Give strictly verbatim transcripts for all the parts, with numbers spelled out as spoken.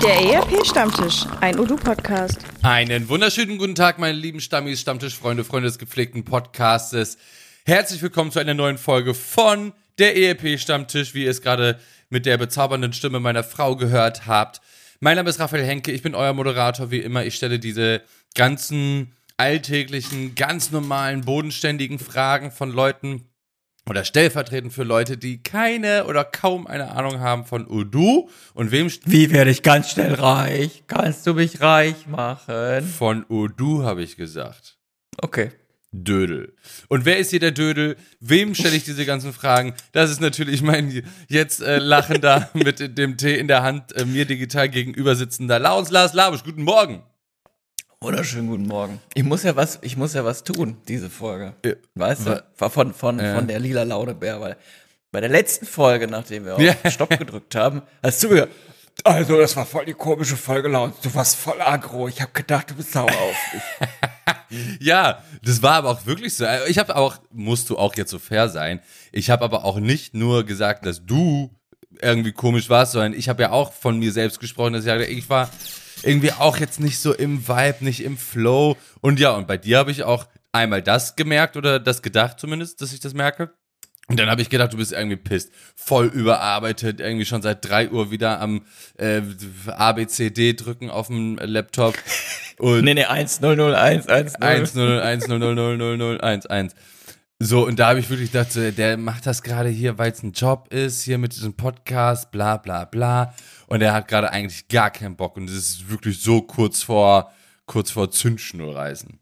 Der E R P-Stammtisch, ein Udu-Podcast. Einen wunderschönen guten Tag, meine lieben Stammis, Stammtischfreunde, Freunde des gepflegten Podcastes. Herzlich willkommen zu einer neuen Folge von der E R P-Stammtisch, wie ihr es gerade mit der bezaubernden Stimme meiner Frau gehört habt. Mein Name ist Raphael Henke, ich bin euer Moderator, wie immer. Ich stelle diese ganzen alltäglichen, ganz normalen, bodenständigen Fragen von Leuten oder stellvertretend für Leute, die keine oder kaum eine Ahnung haben von Udu und wem... St- Wie werde ich ganz schnell reich? Kannst du mich reich machen? Von Udu habe ich gesagt. Okay. Dödel. Und wer ist hier der Dödel? Wem stelle ich diese ganzen Fragen? Das ist natürlich mein jetzt äh, lachender mit dem Tee in der Hand äh, mir digital gegenüber sitzender Lars Lars Labisch. Guten Morgen. Wunderschönen guten Morgen. Ich muss ja was, ich muss ja was tun, diese Folge. Ja. Weißt du? War von, von, Ja. von der lila Launebär, weil bei der letzten Folge, nachdem wir auf Ja. Stopp gedrückt haben, hast du gesagt, also das war voll die komische Folge, Launz. Du warst voll aggro. Ich habe gedacht, du bist sauer auf mich. Ja, das war aber auch wirklich so. Ich habe auch, musst du auch jetzt so fair sein, ich habe aber auch nicht nur gesagt, dass du irgendwie komisch warst, sondern ich habe ja auch von mir selbst gesprochen, dass ich sage, ich war irgendwie auch jetzt nicht so im Vibe, nicht im Flow. Und ja, und bei dir habe ich auch einmal das gemerkt oder das gedacht zumindest, dass ich das merke. Und dann habe ich gedacht, du bist irgendwie pisst, voll überarbeitet, irgendwie schon seit drei Uhr wieder am äh, A B C D drücken auf dem Laptop. Und nee, nee, eins null null eins eins null. eins null eins null null null null null eins eins. So, und da habe ich wirklich gedacht, so, der macht das gerade hier, weil es ein Job ist, hier mit diesem Podcast, bla bla bla. Und er hat gerade eigentlich gar keinen Bock. Und es ist wirklich so kurz vor, kurz vor Zündschnurreißen.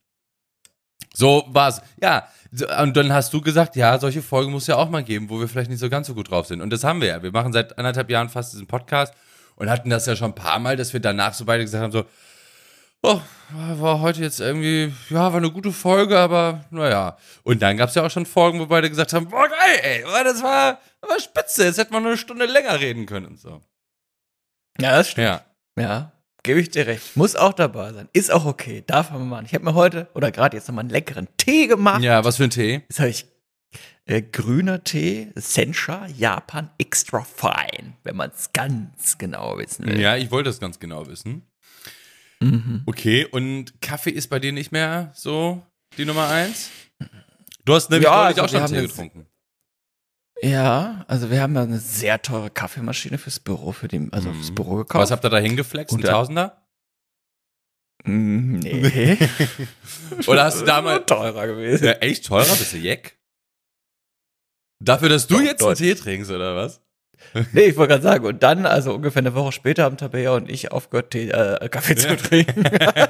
So war's. Ja, so, und dann hast du gesagt, ja, solche Folgen muss es ja auch mal geben, wo wir vielleicht nicht so ganz so gut drauf sind. Und das haben wir ja. Wir machen seit anderthalb Jahren fast diesen Podcast und hatten das ja schon ein paar Mal, dass wir danach so beide gesagt haben, so, oh, war heute jetzt irgendwie, ja, war eine gute Folge, aber naja. Und dann gab's ja auch schon Folgen, wo beide gesagt haben, boah, geil, ey, boah, das war, das war spitze, jetzt hätte man nur eine Stunde länger reden können und so. Ja, das stimmt. Ja. Ja, gebe ich dir recht. Muss auch dabei sein. Ist auch okay. Darf man machen. Ich habe mir heute oder gerade jetzt nochmal einen leckeren Tee gemacht. Ja, was für ein Tee? Jetzt habe ich äh, grüner Tee, Sencha, Japan Extra Fine, wenn man es ganz genau wissen will. Ja, ich wollte das ganz genau wissen. Mhm. Okay, und Kaffee ist bei dir nicht mehr so die Nummer eins? Du hast nämlich Ja, neulich also auch schon wir haben Tee jetzt- getrunken. Ja, also wir haben ja eine sehr teure Kaffeemaschine fürs Büro, für die, also fürs Büro gekauft. Was habt ihr da hingeflext? Ein Und da- Tausender? Mm, Nee. Oder hast du damals... teurer gewesen? Ja, echt teurer? Bist du Jeck? Dafür, dass du Doch, jetzt einen deutlich. Tee trinkst, oder was? Nee, ich wollte gerade sagen, und dann, also ungefähr eine Woche später, haben Tabea und ich aufgehört, Tee, äh, Kaffee zu trinken.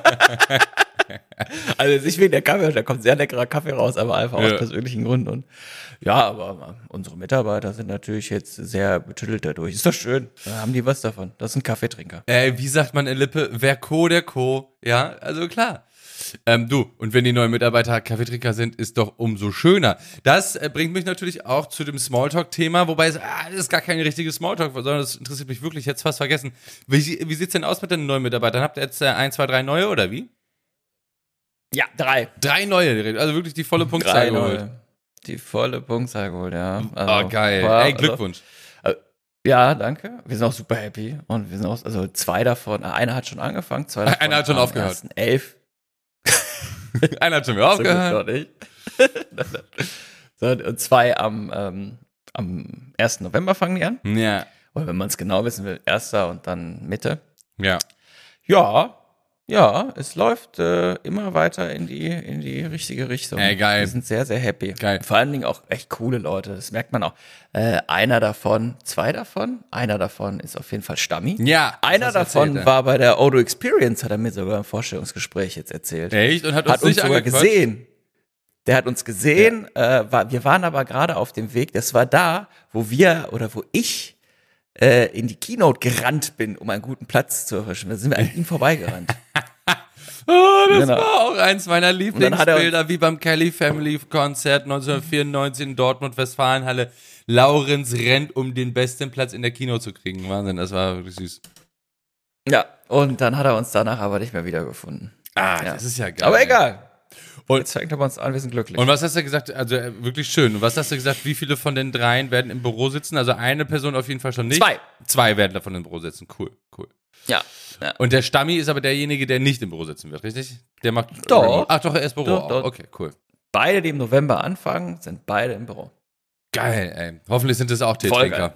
Also nicht wegen der Kaffee, da kommt sehr leckerer Kaffee raus, aber einfach Ja. aus persönlichen Gründen. Und ja, aber unsere Mitarbeiter sind natürlich jetzt sehr betüttelt dadurch. Ist doch schön. Da haben die was davon. Das sind Kaffeetrinker. Äh, wie sagt man in Lippe? Wer Co, der Co. Ja, also klar. Ähm, du, und wenn die neuen Mitarbeiter Kaffeetrinker sind, ist doch umso schöner. Das äh, bringt mich natürlich auch zu dem Smalltalk-Thema, wobei es ah, das ist gar kein richtiges Smalltalk, sondern das interessiert mich wirklich, jetzt fast vergessen. Wie, wie sieht's denn aus mit den neuen Mitarbeitern? Habt ihr jetzt äh, ein, zwei, drei neue oder wie? Ja, drei. Drei neue, also wirklich die volle Punktzahl Drei geholt. neue. Die volle Punktzahl geholt, ja. Also, Oh, geil. war- Ey, Glückwunsch. Also, ja, danke. Wir sind auch super happy. Und wir sind auch, also zwei davon, äh, einer hat schon angefangen, zwei davon. Einer hat schon am aufgehört. ersten Elf. Einer hat schon wieder aufgehört. So gut noch nicht. So, und zwei am, ähm, am ersten November fangen die an. Ja, Oder wenn man es genau wissen will, erster und dann Mitte. ja. Ja, ja, es läuft äh, immer weiter in die, in die richtige Richtung. Ey, geil. Wir sind sehr, sehr happy. Geil. Vor allen Dingen auch echt coole Leute, das merkt man auch. Äh, einer davon, zwei davon, einer davon ist auf jeden Fall Stammi. Ja. Einer das hast du davon erzählt, ja. war bei der Odo Experience, hat er mir sogar im Vorstellungsgespräch jetzt erzählt. Echt? Und hat uns Hat uns nicht sogar angequatscht? gesehen. Der hat uns gesehen, äh, war, wir waren aber gerade auf dem Weg, das war da, wo wir oder wo ich äh, in die Keynote gerannt bin, um einen guten Platz zu erwischen. Da sind wir an ihm vorbeigerannt. Oh, das Genau. war auch eins meiner dann hat er Lieblingsbilder, wie beim Kelly Family Konzert neunzehnhundertvierundneunzig in Dortmund, Westfalenhalle. Laurenz rennt, um den besten Platz in der Kino zu kriegen. Wahnsinn, das war wirklich süß. Ja, und dann hat er uns danach aber nicht mehr wiedergefunden. Ah, Ja. das ist ja geil. Aber egal. Und- Jetzt fängt er bei uns an, wir sind glücklich. Und was hast du gesagt? Also äh, wirklich schön. Und was hast du gesagt? Wie viele von den dreien werden im Büro sitzen? Also eine Person auf jeden Fall schon nicht. Zwei. Zwei werden davon im Büro sitzen. Cool, cool. Ja. ja. Und der Stammi ist aber derjenige, der nicht im Büro sitzen wird, richtig? Der macht Doch. Ach doch, er ist Büro. Doch, doch. Okay, cool. Beide, die im November anfangen, sind beide im Büro. Geil, ey. Hoffentlich sind das auch Voll Teetrinker.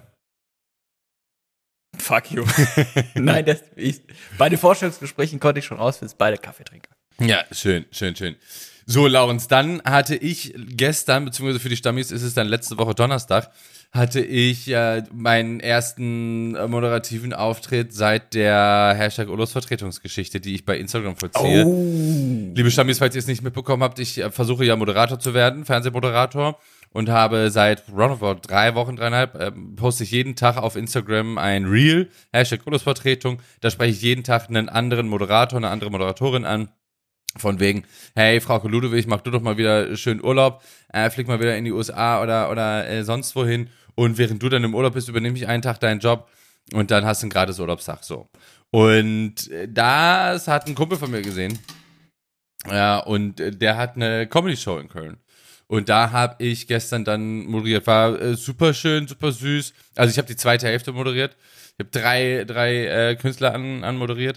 Fuck you. Nein, das, ich, bei den Vorstellungsgesprächen konnte ich schon rausfinden, beide Kaffeetrinker. Ja, schön, schön, schön. So, Laurens, dann hatte ich gestern, beziehungsweise für die Stammis ist es dann letzte Woche Donnerstag, hatte ich äh, meinen ersten äh, moderativen Auftritt seit der Hashtag Urlaubsvertretungsgeschichte, die ich bei Instagram vollziehe. Oh. Liebe Stammis, falls ihr es nicht mitbekommen habt, ich äh, versuche ja Moderator zu werden, Fernsehmoderator, und habe seit roundabout drei Wochen, dreieinhalb, äh, poste ich jeden Tag auf Instagram ein Reel, Hashtag Urlaubsvertretung, da spreche ich jeden Tag einen anderen Moderator, eine andere Moderatorin an. Von wegen, hey, Frauke Ludewig, mach du doch mal wieder schön Urlaub, äh, flieg mal wieder in die U S A oder, oder äh, sonst wohin, und während du dann im Urlaub bist, übernehme ich einen Tag deinen Job und dann hast du einen gratis Urlaubstag, so. Und äh, das hat ein Kumpel von mir gesehen, ja, und äh, der hat eine Comedy-Show in Köln. Und da habe ich gestern dann moderiert, war äh, super schön, super süß, also ich habe die zweite Hälfte moderiert, ich habe drei, drei äh, Künstler an, anmoderiert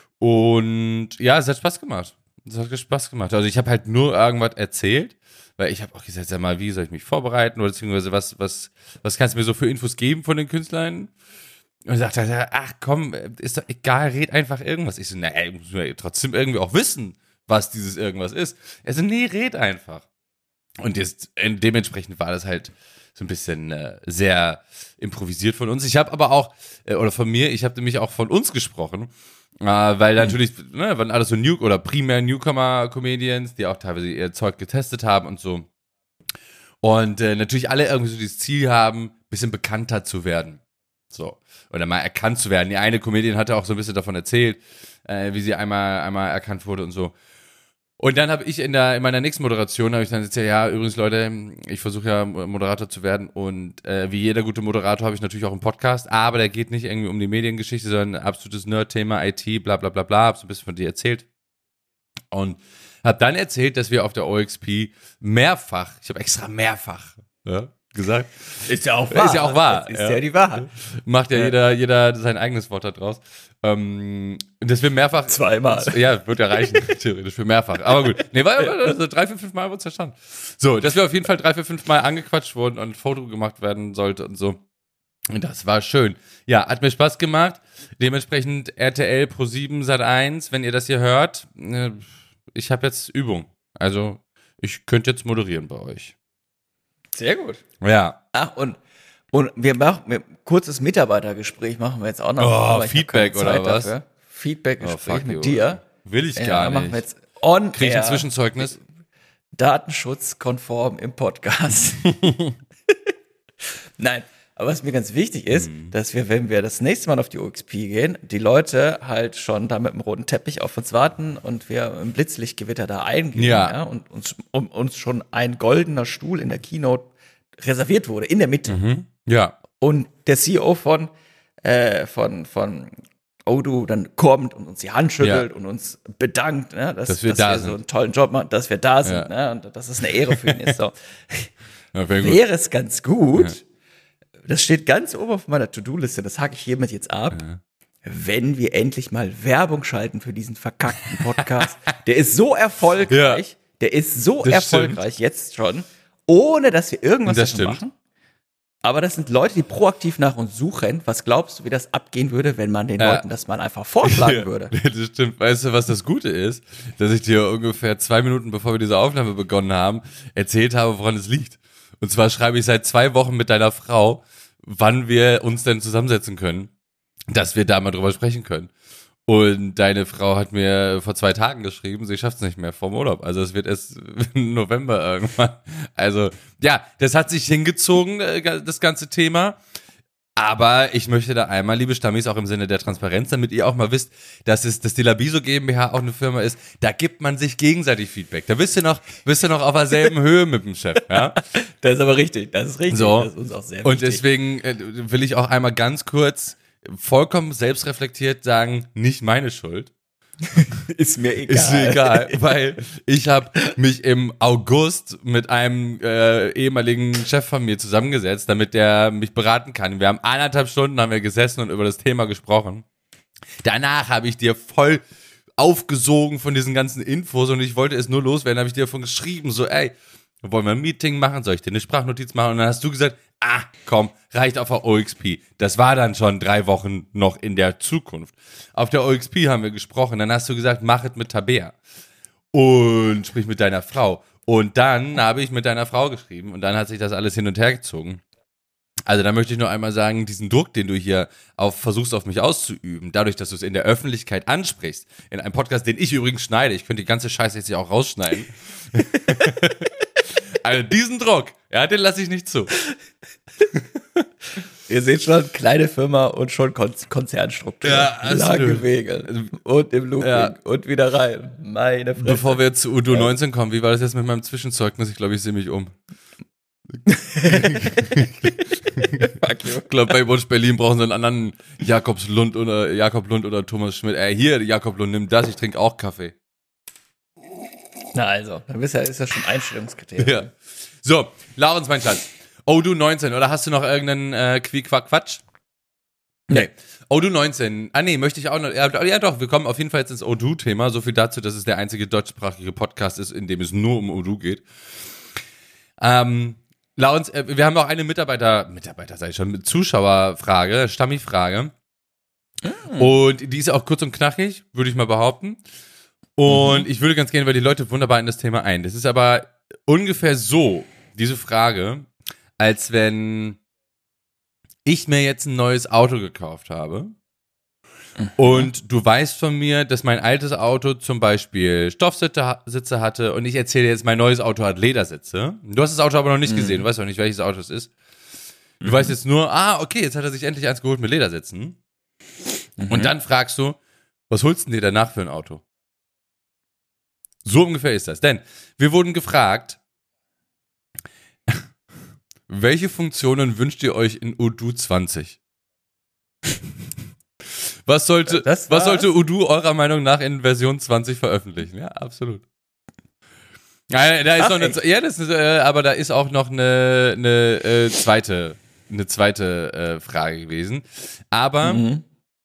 und ja, es hat Spaß gemacht. Das hat Spaß gemacht. Also ich habe halt nur irgendwas erzählt, weil ich habe auch gesagt, sag mal, wie soll ich mich vorbereiten oder beziehungsweise was, was, was kannst du mir so für Infos geben von den Künstlern? Und sagt er, ach komm, ist doch egal, red einfach irgendwas. Ich so, naja, muss man trotzdem irgendwie auch wissen, was dieses irgendwas ist. Er so, nee, red einfach. Und jetzt, dementsprechend war das halt so ein bisschen äh, sehr improvisiert von uns. Ich habe aber auch, äh, oder von mir, ich habe nämlich auch von uns gesprochen, äh, weil natürlich, ne, waren alles so New- oder primär Newcomer-Comedians, die auch teilweise ihr Zeug getestet haben und so. Und äh, natürlich alle irgendwie so dieses Ziel haben, ein bisschen bekannter zu werden. So. Oder mal erkannt zu werden. Die eine Comedian hatte auch so ein bisschen davon erzählt, äh, wie sie einmal, einmal erkannt wurde und so. Und dann habe ich in der in meiner nächsten Moderation habe ich dann erzählt, ja, übrigens Leute, ich versuche ja Moderator zu werden und äh, wie jeder gute Moderator habe ich natürlich auch einen Podcast, aber der geht nicht irgendwie um die Mediengeschichte, sondern ein absolutes Nerd-Thema, I T, bla bla bla bla, hab so ein bisschen von dir erzählt und habe dann erzählt, dass wir auf der O X P mehrfach, ich habe extra mehrfach, ja, gesagt. Ist ja auch wahr. Ist ja auch wahr. Das ist ja, ja die Wahrheit. Macht ja, ja jeder jeder sein eigenes Wort da draus. Ähm, dass wir mehrfach. Zweimal. Ja, wird ja reichen, theoretisch, für mehrfach. Aber gut. Nee, war also drei, vier, fünf Mal wurde es verstanden. So, dass wir auf jeden Fall drei, vier, fünf Mal angequatscht wurden und ein Foto gemacht werden sollte und so. Und das war schön. Ja, hat mir Spaß gemacht. Dementsprechend R T L Pro sieben Sat eins, wenn ihr das hier hört. Ich habe jetzt Übung. Also, ich könnte jetzt moderieren bei euch. Sehr gut. Ja. Ach, und, und wir machen, wir, kurzes Mitarbeitergespräch machen wir jetzt auch noch. Oh, aber Feedback oder was? Dafür. Feedback-Gespräch Oh, mit you. dir. Will ich Ja, gar machen nicht. wir jetzt on Krieg ich ein air. Zwischenzeugnis? Datenschutzkonform im Podcast. Nein, aber was mir ganz wichtig ist, mhm. dass wir, wenn wir das nächste Mal auf die O X P gehen, die Leute halt schon da mit dem roten Teppich auf uns warten und wir im Blitzlichtgewitter da eingehen, ja. ja, und uns, um, uns schon ein goldener Stuhl in der Keynote reserviert wurde, in der Mitte. Mhm. Ja. Und der C E O von, äh, von, von Odoo dann kommt und uns die Hand schüttelt ja. und uns bedankt, ne, dass, dass wir, dass da wir sind. so einen tollen Job machen, dass wir da sind, ja. ne, und dass es eine Ehre für ihn ist. So. Ja, gut. Wäre es ganz gut, ja. das steht ganz oben auf meiner To-Do-Liste, das hake ich hiermit jetzt ab, ja. wenn wir endlich mal Werbung schalten für diesen verkackten Podcast. Der ist so erfolgreich, ja. der ist so das erfolgreich stimmt. jetzt schon, ohne dass wir irgendwas das davon stimmt. machen. Aber das sind Leute, die proaktiv nach uns suchen. Was glaubst du, wie das abgehen würde, wenn man den ja. Leuten das mal einfach vorschlagen ja, würde? Das stimmt. Weißt du, was das Gute ist? Dass ich dir ungefähr zwei Minuten, bevor wir diese Aufnahme begonnen haben, erzählt habe, woran es liegt. Und zwar schreibe ich seit zwei Wochen mit deiner Frau, wann wir uns denn zusammensetzen können, dass wir da mal drüber sprechen können. Und deine Frau hat mir vor zwei Tagen geschrieben, sie schafft es nicht mehr vorm Urlaub. Also es wird erst im November irgendwann. Also ja, das hat sich hingezogen, das ganze Thema. Aber ich möchte da einmal, liebe Stammis, auch im Sinne der Transparenz, damit ihr auch mal wisst, dass es, dass die Labiso GmbH auch eine Firma ist, da gibt man sich gegenseitig Feedback. Da bist du noch, bist du noch auf derselben Höhe mit dem Chef, ja? Das ist aber richtig, das ist richtig. So. Das ist uns auch sehr Und wichtig. deswegen äh, will ich auch einmal ganz kurz vollkommen selbstreflektiert sagen, nicht meine Schuld. Ist mir egal. Ist mir egal, weil ich habe mich im August mit einem äh, ehemaligen Chef von mir zusammengesetzt, damit der mich beraten kann. Wir haben eineinhalb Stunden haben wir gesessen und über das Thema gesprochen. Danach habe ich dir voll aufgesogen von diesen ganzen Infos und ich wollte es nur loswerden, habe ich dir davon geschrieben, so ey, wollen wir ein Meeting machen, soll ich dir eine Sprachnotiz machen? Und dann hast du gesagt, ah, komm, reicht auf der O X P. Das war dann schon drei Wochen noch in der Zukunft. Auf der O X P haben wir gesprochen, dann hast du gesagt, mach es mit Tabea und sprich mit deiner Frau. Und dann habe ich mit deiner Frau geschrieben und dann hat sich das alles hin und her gezogen. Also da möchte ich nur einmal sagen, diesen Druck, den du hier auf, versuchst auf mich auszuüben, dadurch, dass du es in der Öffentlichkeit ansprichst, in einem Podcast, den ich übrigens schneide, ich könnte die ganze Scheiße jetzt hier auch rausschneiden. Also diesen Druck, ja, den lasse ich nicht zu. Ihr seht schon, kleine Firma und schon Kon- Konzernstruktur. Ja, lange absolut. Wege. Und im Looping Ja. und wieder rein. Meine Fresse. Bevor wir jetzt zu U D U neunzehn kommen, wie war das jetzt mit meinem Zwischenzeugnis? Ich glaube, ich sehe mich um. Ich glaube, bei Watch Berlin brauchen sie einen anderen Jakobs Lund oder Jakob Lund oder Thomas Schmidt. Ey, hier, Jakob Lund, nimm das, ich trinke auch Kaffee. Na also, dann ist ja, ist ja schon Einstellungskriterium. Ja. So, Laurens, mein Schatz. O D U neunzehn, oder hast du noch irgendeinen äh, Quiek-Quack-Quatsch? Nee. O D U neunzehn. Ah nee, möchte ich auch noch. Ja, ja doch, wir kommen auf jeden Fall jetzt ins O D U-Thema. So viel dazu, dass es der einzige deutschsprachige Podcast ist, in dem es nur um O D U geht. Ähm, Laurens, äh, wir haben auch eine Mitarbeiter, Mitarbeiter sag ich schon, Zuschauerfrage, Stammi-Frage. Mm. Und die ist auch kurz und knackig, würde ich mal behaupten. Und mhm. ich würde ganz gerne, weil die Leute wunderbar in das Thema ein. Das ist aber ungefähr so, diese Frage, als wenn ich mir jetzt ein neues Auto gekauft habe mhm. und du weißt von mir, dass mein altes Auto zum Beispiel Stoffsitze Sitze hatte und ich erzähle jetzt, mein neues Auto hat Ledersitze. Du hast das Auto aber noch nicht mhm. gesehen, du weißt auch nicht, welches Auto es ist. Du mhm. weißt jetzt nur, ah, okay, jetzt hat er sich endlich eins geholt mit Ledersitzen. Mhm. Und dann fragst du, was holst du dir danach für ein Auto? So ungefähr ist das. Denn wir wurden gefragt, welche Funktionen wünscht ihr euch in O D U zwanzig? Was sollte, was sollte O D U eurer Meinung nach in Version zwanzig veröffentlichen? Ja, absolut. Ja, da ist Ach, noch eine, ja, das ist, äh, aber da ist auch noch eine, eine äh, zweite, eine zweite äh, Frage gewesen. Aber mhm.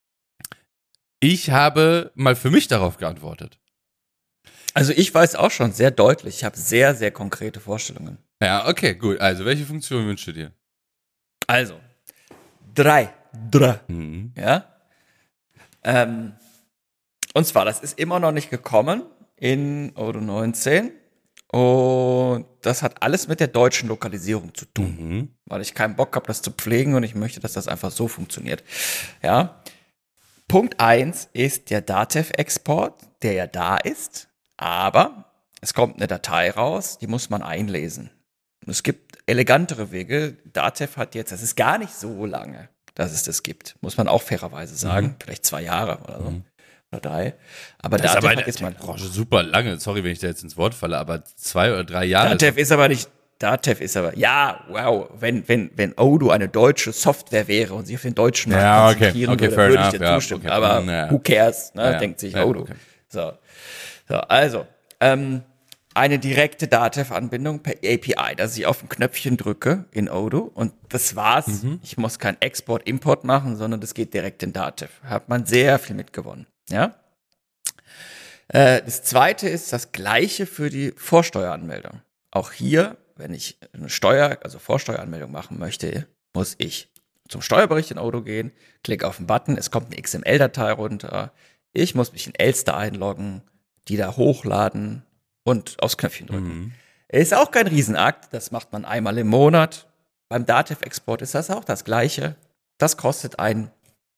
ich habe mal für mich darauf geantwortet. Also ich weiß auch schon sehr deutlich, ich habe sehr, sehr konkrete Vorstellungen. Ja, okay, gut. Also, welche Funktion wünschst du dir? Also, drei. Drei. Mhm. Ja. Ähm, und zwar, das ist immer noch nicht gekommen in O D U neunzehn. Und das hat alles mit der deutschen Lokalisierung zu tun. Mhm. Weil ich keinen Bock habe, das zu pflegen und ich möchte, dass das einfach so funktioniert. Ja. Punkt eins ist der Datev-Export, der ja da ist. Aber es kommt eine Datei raus, die muss man einlesen. Und es gibt elegantere Wege. Datev hat jetzt, das ist gar nicht so lange, dass es das gibt. Muss man auch fairerweise sagen. Mhm. Vielleicht zwei Jahre oder so. Mhm. Oder drei. Aber das Datev ist aber hat jetzt mal. Branche super lange. Sorry, wenn ich da jetzt ins Wort falle, aber zwei oder drei Jahre. Datev ist aber nicht. Datev ist aber, ja, wow, wenn, wenn, wenn O D U eine deutsche Software wäre und sich auf den deutschen Markt ja, okay. konzentrieren okay, würde, würde ich enough, dir ja, zustimmen. Okay. Aber ja. who cares, ne, ja, denkt sich ja, O D U. Okay. So. So, also, ähm, eine direkte Datev-Anbindung per A P I, dass ich auf ein Knöpfchen drücke in O D U und das war's. Mhm. Ich muss keinen Export, Import machen, sondern das geht direkt in Datev. Hat man sehr viel mitgewonnen, ja. Äh, das zweite ist das gleiche für die Vorsteueranmeldung. Auch hier, wenn ich eine Steuer, also Vorsteueranmeldung machen möchte, muss ich zum Steuerbericht in O D U gehen, klicke auf den Button, es kommt eine X M L-Datei runter, ich muss mich in Elster einloggen, die da hochladen und aufs Knöpfchen drücken. Mhm. Ist auch kein Riesenakt, das macht man einmal im Monat. Beim Datev-Export ist das auch das Gleiche. Das kostet einen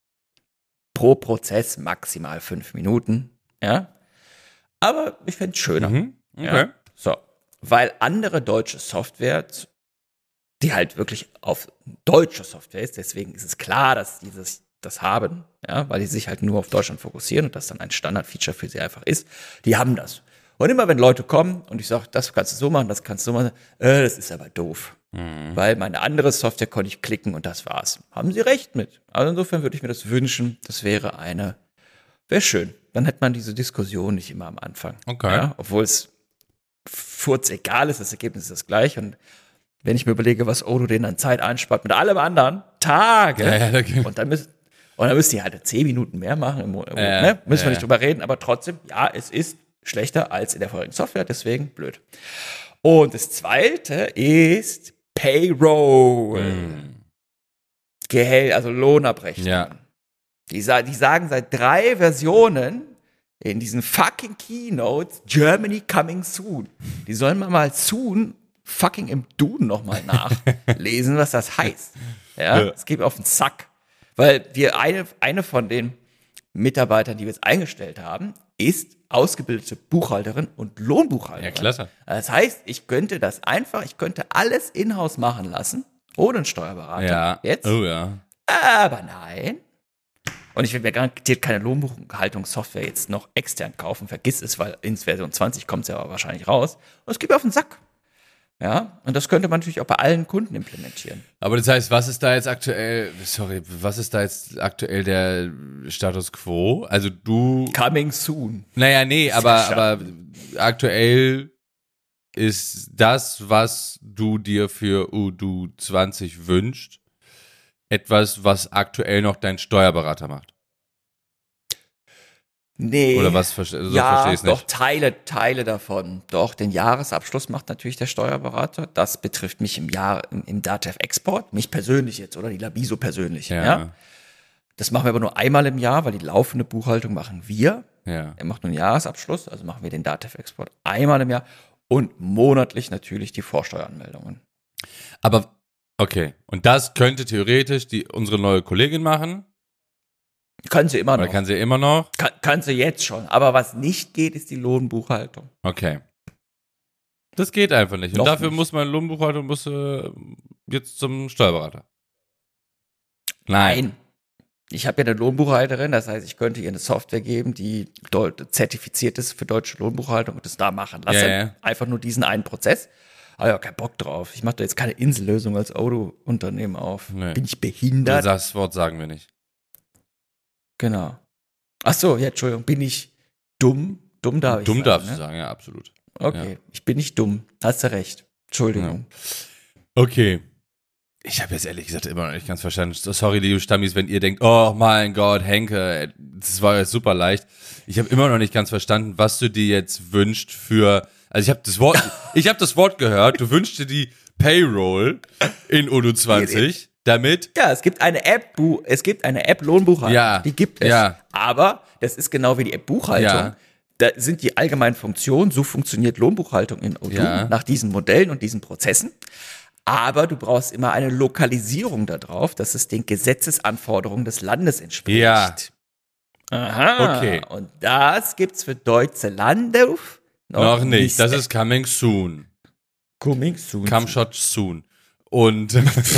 pro Prozess maximal fünf Minuten, ja. Aber ich fände es schöner. Mhm. Okay. Ja? So, weil andere deutsche Software, die halt wirklich auf deutsche Software ist, deswegen ist es klar, dass die das, das haben, ja, weil die sich halt nur auf Deutschland fokussieren und das dann ein Standardfeature für sie einfach ist, die haben das. Und immer wenn Leute kommen und ich sage, das kannst du so machen, das kannst du so machen, äh, das ist aber doof. Mhm. Weil meine andere Software konnte ich klicken und das war's. Haben sie recht mit. Also insofern würde ich mir das wünschen, das wäre eine, wäre schön. Dann hätte man diese Diskussion nicht immer am Anfang. Okay. Ja, obwohl es furz egal ist, das Ergebnis ist das gleich. Und wenn ich mir überlege, was O D U denen an Zeit einspart mit allem anderen, Tage. Ja, ja, okay. Und dann müssen, Und dann müsst ihr halt zehn Minuten mehr machen. Im Monat, Äh, ne? Müssen wir äh. nicht drüber reden, aber trotzdem, ja, es ist schlechter als in der vorherigen Software, deswegen blöd. Und das zweite ist Payroll. Hm. Gehalt, also Lohnabrechnung. Ja. Die, sa- die sagen seit drei Versionen in diesen fucking Keynotes, Germany coming soon. Die sollen mal mal soon fucking im Duden nochmal nachlesen, was das heißt. Ja, Ja. es geht mir auf den Sack. Weil wir eine, eine von den Mitarbeitern, die wir jetzt eingestellt haben, ist ausgebildete Buchhalterin und Lohnbuchhalterin. Ja, klasse. Das heißt, ich könnte das einfach, ich könnte alles in-house machen lassen, ohne einen Steuerberater. Ja. Jetzt. Oh ja. Aber nein. Und ich will mir garantiert keine Lohnbuchhaltungssoftware jetzt noch extern kaufen. Vergiss es, weil ins Version zwanzig kommt es ja aber wahrscheinlich raus. Und es geht mir auf den Sack. Ja, und das könnte man natürlich auch bei allen Kunden implementieren. Aber das heißt, was ist da jetzt aktuell, sorry, was ist da jetzt aktuell der Status quo? Also du, Coming soon. naja, nee, aber, Sascha. aber aktuell ist das, was du dir für U D U zwanzig wünschst, etwas, was aktuell noch dein Steuerberater macht. Nee. Oder was verste- so ja, verstehe ich's doch, nicht. Teile, Teile davon. Doch, den Jahresabschluss macht natürlich der Steuerberater. Das betrifft mich im Jahr, im, im Datev-Export. Mich persönlich jetzt, oder die Labiso persönlich. Ja. Ja, Das machen wir aber nur einmal im Jahr, weil die laufende Buchhaltung machen wir. ja. Er macht nur einen Jahresabschluss, also machen wir den Datev-Export einmal im Jahr. Und monatlich natürlich die Vorsteueranmeldungen. Aber, okay. Und das könnte theoretisch die, unsere neue Kollegin machen. Können sie immer Oder noch. kann sie immer noch? Kann, kann sie jetzt schon. Aber was nicht geht, ist die Lohnbuchhaltung. Okay. Das geht einfach nicht. Und Noch dafür nicht. muss man Lohnbuchhaltung muss äh, jetzt zum Steuerberater. Nein. Ich habe ja eine Lohnbuchhalterin, das heißt, ich könnte ihr eine Software geben, die deu- zertifiziert ist für deutsche Lohnbuchhaltung und das da machen lassen. Ja, ja. Einfach nur diesen einen Prozess. Aber ja, kein Bock drauf. Ich mache da jetzt keine Insellösung als Autounternehmen auf. Nee. Bin ich behindert? Das Wort sagen wir nicht. Genau. Ach so, ja, Entschuldigung, bin ich dumm? Dumm darf ich Dumm sagen, darfst ne? du sagen, ja, absolut. Okay, Ja. ich bin nicht dumm. Hast du recht. Entschuldigung. Okay. Ich habe jetzt ehrlich gesagt immer noch nicht ganz verstanden. Sorry, liebe Stammis, wenn ihr denkt, oh mein Gott, Henke, das war jetzt super leicht. Ich habe immer noch nicht ganz verstanden, was du dir jetzt wünschst für, also ich habe das Wort, ich habe das Wort gehört, du wünschst dir die Payroll in U D U zwanzig, damit, Ja, es gibt eine App, Bu- es gibt eine App Lohnbuchhaltung. Ja, Die gibt es. ja. Aber das ist genau wie die App Buchhaltung. Ja. Da sind die allgemeinen Funktionen, so funktioniert Lohnbuchhaltung in U D U, Ja. nach diesen Modellen und diesen Prozessen. Aber du brauchst immer eine Lokalisierung darauf, dass es den Gesetzesanforderungen des Landes entspricht. Ja. Aha. Okay. Und das gibt's für deutsche Lande noch nicht, das ist coming soon. coming soon. Come shot soon. Und,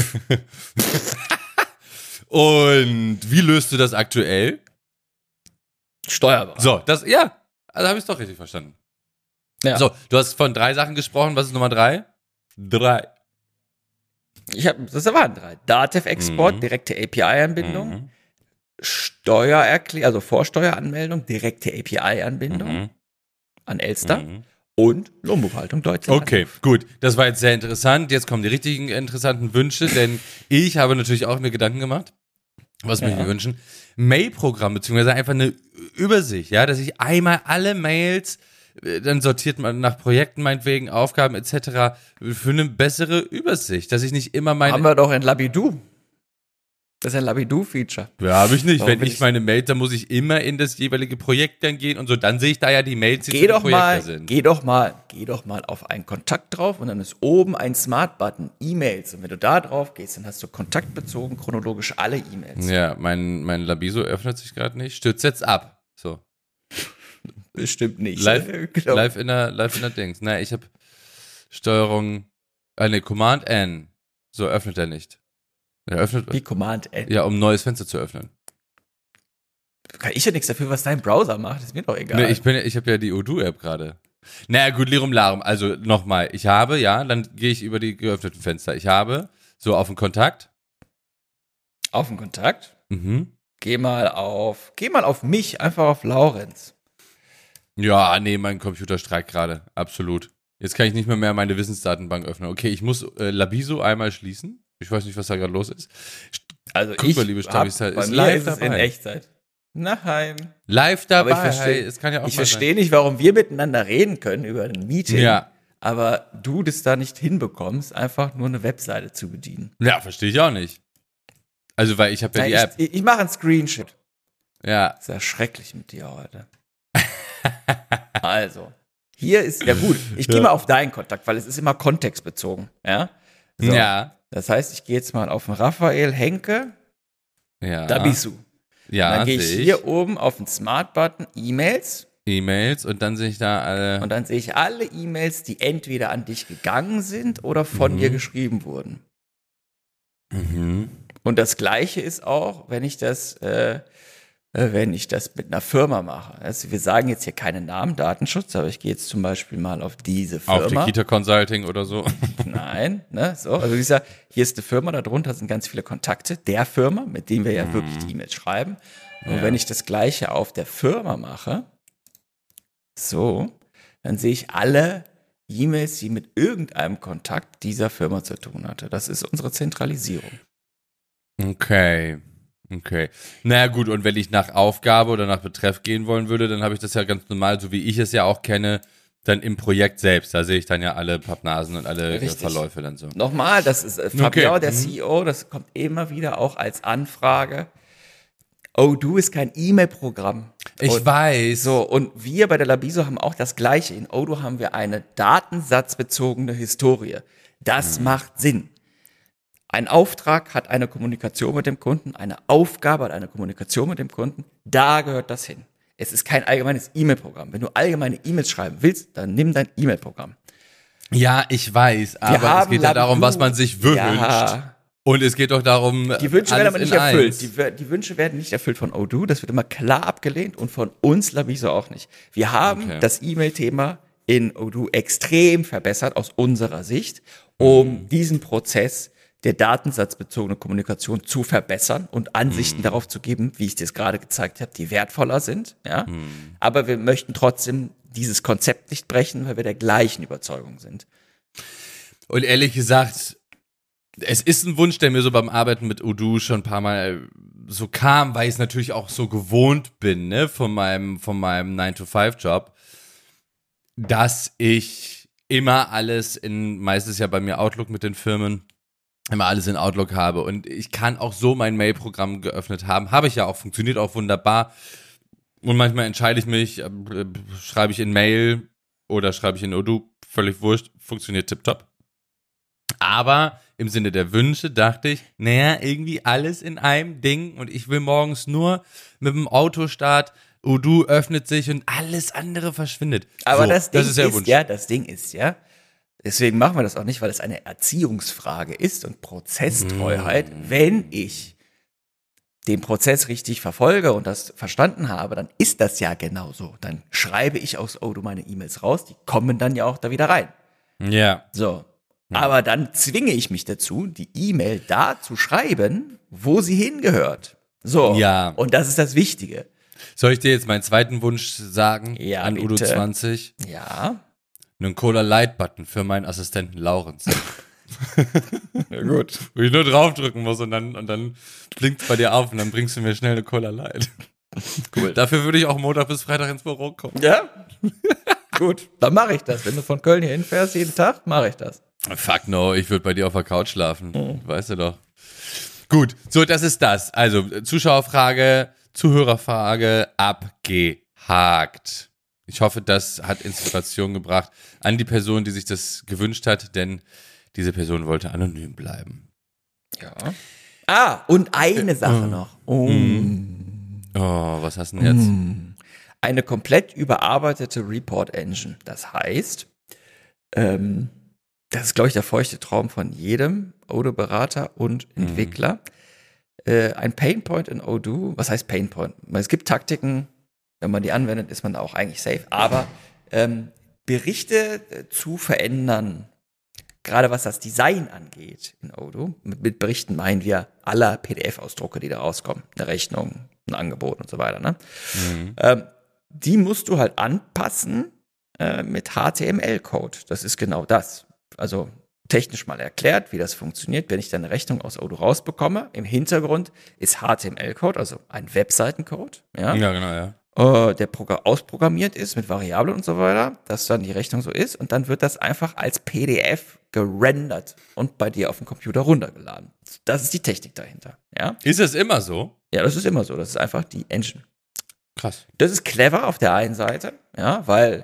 und wie löst du das aktuell? Steuerberater. So, das, ja, also habe ich es doch richtig verstanden. Ja. So, du hast von drei Sachen gesprochen. Was ist Nummer drei? Drei. Ich habe, das waren drei. Datev-Export, Mhm. direkte A P I-Anbindung. Mhm. Steuererklärung, also Vorsteueranmeldung, direkte A P I-Anbindung Mhm. an Elster Mhm. und Lohnbuchhaltung Deutschland. Okay, gut. Das war jetzt sehr interessant. Jetzt kommen die richtigen interessanten Wünsche, denn ich habe natürlich auch mir Gedanken gemacht, was Ja. mich mir wünschen. Mail-Programm, beziehungsweise einfach eine Übersicht, ja, dass ich einmal alle Mails, äh, dann sortiert man nach Projekten meinetwegen, Aufgaben et cetera für eine bessere Übersicht, dass ich nicht immer meine... Haben wir doch in Labidu. Das ist ein Labidu-Feature. Ja, habe ich nicht. Warum Wenn will ich ich- meine Mails, dann muss ich immer in das jeweilige Projekt dann gehen und so. Dann sehe ich da ja die Mails, die Geh zu den doch Projekten mal, sind. geh doch mal, geh doch mal auf einen Kontakt drauf und dann ist oben ein Smart-Button, E-Mails. Und wenn du da drauf gehst, dann hast du kontaktbezogen chronologisch alle E-Mails. Ja, mein, mein Labiso öffnet sich gerade nicht. Stürzt jetzt ab. So. Bestimmt nicht. Live, Genau. live in der, live in der Dings. Na, ich habe Steuerung, äh, ne, Command N. So öffnet er nicht. Er öffnet, Wie Command N. ja, um ein neues Fenster zu öffnen. Kann ich ja nichts dafür, was dein Browser macht. Ist mir doch egal. Ne, ich bin, ja- ich habe ja die Odoo-App gerade. Naja, gut, Lirum Larum. Also nochmal, ich habe, ja, dann gehe ich über die geöffneten Fenster. Ich habe so auf den Kontakt. auf den Kontakt. Mhm. Geh mal auf, geh mal auf mich, einfach auf Laurenz. Ja, nee, mein Computer streikt gerade. Absolut. Jetzt kann ich nicht mehr, mehr meine Wissensdatenbank öffnen. Okay, ich muss äh, Labiso einmal schließen. Ich weiß nicht, was da gerade los ist. Also Guck ich mal, liebe hab, Stavis, halt, bei ist mir live ist es in dabei. Echtzeit. Nein. Live Aber dabei, ich verstehe, es kann ja auch ich mal verstehe nicht, warum wir miteinander reden können über ein Meeting, Ja. aber du das da nicht hinbekommst, einfach nur eine Webseite zu bedienen. sein. Ja, verstehe ich auch nicht. Also, weil ich habe ja Nein, die App. ich, ich, ich mache einen Screenshot. Ja. Ist ja schrecklich mit dir heute. Also, hier ist, ja gut, ich gehe Ja. mal auf deinen Kontakt, weil es ist immer kontextbezogen, ja? So, Ja. das heißt, ich gehe jetzt mal auf den Raphael Henke, Ja. da bist du. Ja, Dann gehe ich sehe hier oben auf den Smart-Button E-Mails E-Mails und dann sehe ich da alle. und dann sehe ich alle E-Mails, die entweder an dich gegangen sind oder von dir geschrieben wurden. Mhm. Und das Gleiche ist auch, wenn ich das, äh, äh, wenn ich das mit einer Firma mache. Also wir sagen jetzt hier keinen Namen, Datenschutz, aber ich gehe jetzt zum Beispiel mal auf diese Firma. Auf die Kita Consulting oder so. Nein, ne, so. Also wie gesagt, hier ist eine Firma, darunter sind ganz viele Kontakte der Firma, mit denen wir ja wirklich die E-Mails schreiben. Und Ja. wenn ich das Gleiche auf der Firma mache, so, dann sehe ich alle E-Mails, die mit irgendeinem Kontakt dieser Firma zu tun hatte. Das ist unsere Zentralisierung. Okay. Okay. Naja, gut, und wenn ich nach Aufgabe oder nach Betreff gehen wollen würde, dann habe ich das ja ganz normal, so wie ich es ja auch kenne, dann im Projekt selbst. Da sehe ich dann ja alle Pappnasen und alle äh, Richtig. Verläufe dann so. Nochmal, das ist äh, Fabio, Okay. der Mhm. C E O, das kommt immer wieder auch als Anfrage. Odoo ist kein E-Mail-Programm. Ich Und weiß. So, und wir bei der Labiso haben auch das Gleiche. In Odoo haben wir eine datensatzbezogene Historie. Das macht Sinn. Ein Auftrag hat eine Kommunikation mit dem Kunden, eine Aufgabe hat eine Kommunikation mit dem Kunden. Da gehört das hin. Es ist kein allgemeines E-Mail-Programm. Wenn du allgemeine E-Mails schreiben willst, dann nimm dein E-Mail-Programm. Ja, ich weiß, aber es haben geht ja darum, Labu- was man sich wünscht. Ja. Und es geht doch darum, Die Wünsche werden alles aber nicht in erfüllt. eins. Die, wer- die Wünsche werden nicht erfüllt von Odoo. Das wird immer klar abgelehnt und von uns Labiso auch nicht. Wir haben Okay. das E-Mail-Thema in Odoo extrem verbessert aus unserer Sicht, um Mhm. diesen Prozess der datensatzbezogenen Kommunikation zu verbessern und Ansichten Mhm. darauf zu geben, wie ich dir es gerade gezeigt habe, die wertvoller sind. Ja? Mhm. Aber wir möchten trotzdem dieses Konzept nicht brechen, weil wir der gleichen Überzeugung sind. Und ehrlich gesagt, es ist ein Wunsch, der mir so beim Arbeiten mit Odoo schon ein paar Mal so kam, weil ich es natürlich auch so gewohnt bin, ne, von meinem, von meinem nine to five Job, dass ich immer alles in, meistens ja bei mir Outlook mit den Firmen, immer alles in Outlook habe. Und ich kann auch so mein Mail-Programm geöffnet haben. Habe ich ja auch, funktioniert auch wunderbar. Und manchmal entscheide ich mich, äh, schreibe ich in Mail oder schreibe ich in Odoo, völlig wurscht, funktioniert tipptopp. Aber im Sinne der Wünsche dachte ich, naja, irgendwie alles in einem Ding und ich will morgens nur mit dem Autostart, Odoo öffnet sich und alles andere verschwindet. Aber so, das Ding ist der ist, Wunsch. ja, das Ding ist ja, deswegen machen wir das auch nicht, weil es eine Erziehungsfrage ist und Prozesstreuheit. Mm. Wenn ich den Prozess richtig verfolge und das verstanden habe, dann ist das ja genauso. Dann schreibe ich aus Odoo meine E-Mails raus, die kommen dann ja auch da wieder rein. Ja. So. Aber dann zwinge ich mich dazu, die E-Mail da zu schreiben, wo sie hingehört. So. Ja. Und das ist das Wichtige. Soll ich dir jetzt meinen zweiten Wunsch sagen Ja, an Udo bitte. zwanzig? Ja. Einen Cola-Light-Button für meinen Assistenten Laurens. Ja, gut. Wo ich nur draufdrücken muss und dann, und dann blinkt es bei dir auf und dann bringst du mir schnell eine Cola Light. Cool. Dafür würde ich auch Montag bis Freitag ins Büro kommen. Ja? Gut, dann mache ich das. Wenn du von Köln hier hinfährst, jeden Tag, mache ich das. Fuck no, ich würde bei dir auf der Couch schlafen. Weißt du doch. Gut, so, das ist das. Also, Zuschauerfrage, Zuhörerfrage, abgehakt. Ich hoffe, das hat Inspiration gebracht an die Person, die sich das gewünscht hat, denn diese Person wollte anonym bleiben. Ja. Ah, und eine Sache noch. Oh. Oh, was hast du denn jetzt? Eine komplett überarbeitete Report-Engine. Das heißt, ähm, das ist, glaube ich, der feuchte Traum von jedem Odoo-Berater und Entwickler. Äh, ein Painpoint in Odoo, was heißt Painpoint? Es gibt Taktiken, wenn man die anwendet, ist man auch eigentlich safe. Aber ähm, Berichte äh, zu verändern, gerade was das Design angeht in Odoo, mit, mit Berichten meinen wir aller P D F-Ausdrucke, die da rauskommen, eine Rechnung, ein Angebot und so weiter. Ne? Mhm. Ähm, die musst du halt anpassen äh, mit H T M L-Code. Das ist genau das. Also technisch mal erklärt, wie das funktioniert, wenn ich dann eine Rechnung aus Odoo rausbekomme. Im Hintergrund ist H T M L-Code, also ein Webseitencode, ja, Ja, genau, ja. äh, der progr- ausprogrammiert ist mit Variablen und so weiter, dass dann die Rechnung so ist und dann wird das einfach als P D F gerendert und bei dir auf dem Computer runtergeladen. Das ist die Technik dahinter, ja. Ist es immer so? Ja, das ist immer so, das ist einfach die Engine. Krass. Das ist clever auf der einen Seite, ja, weil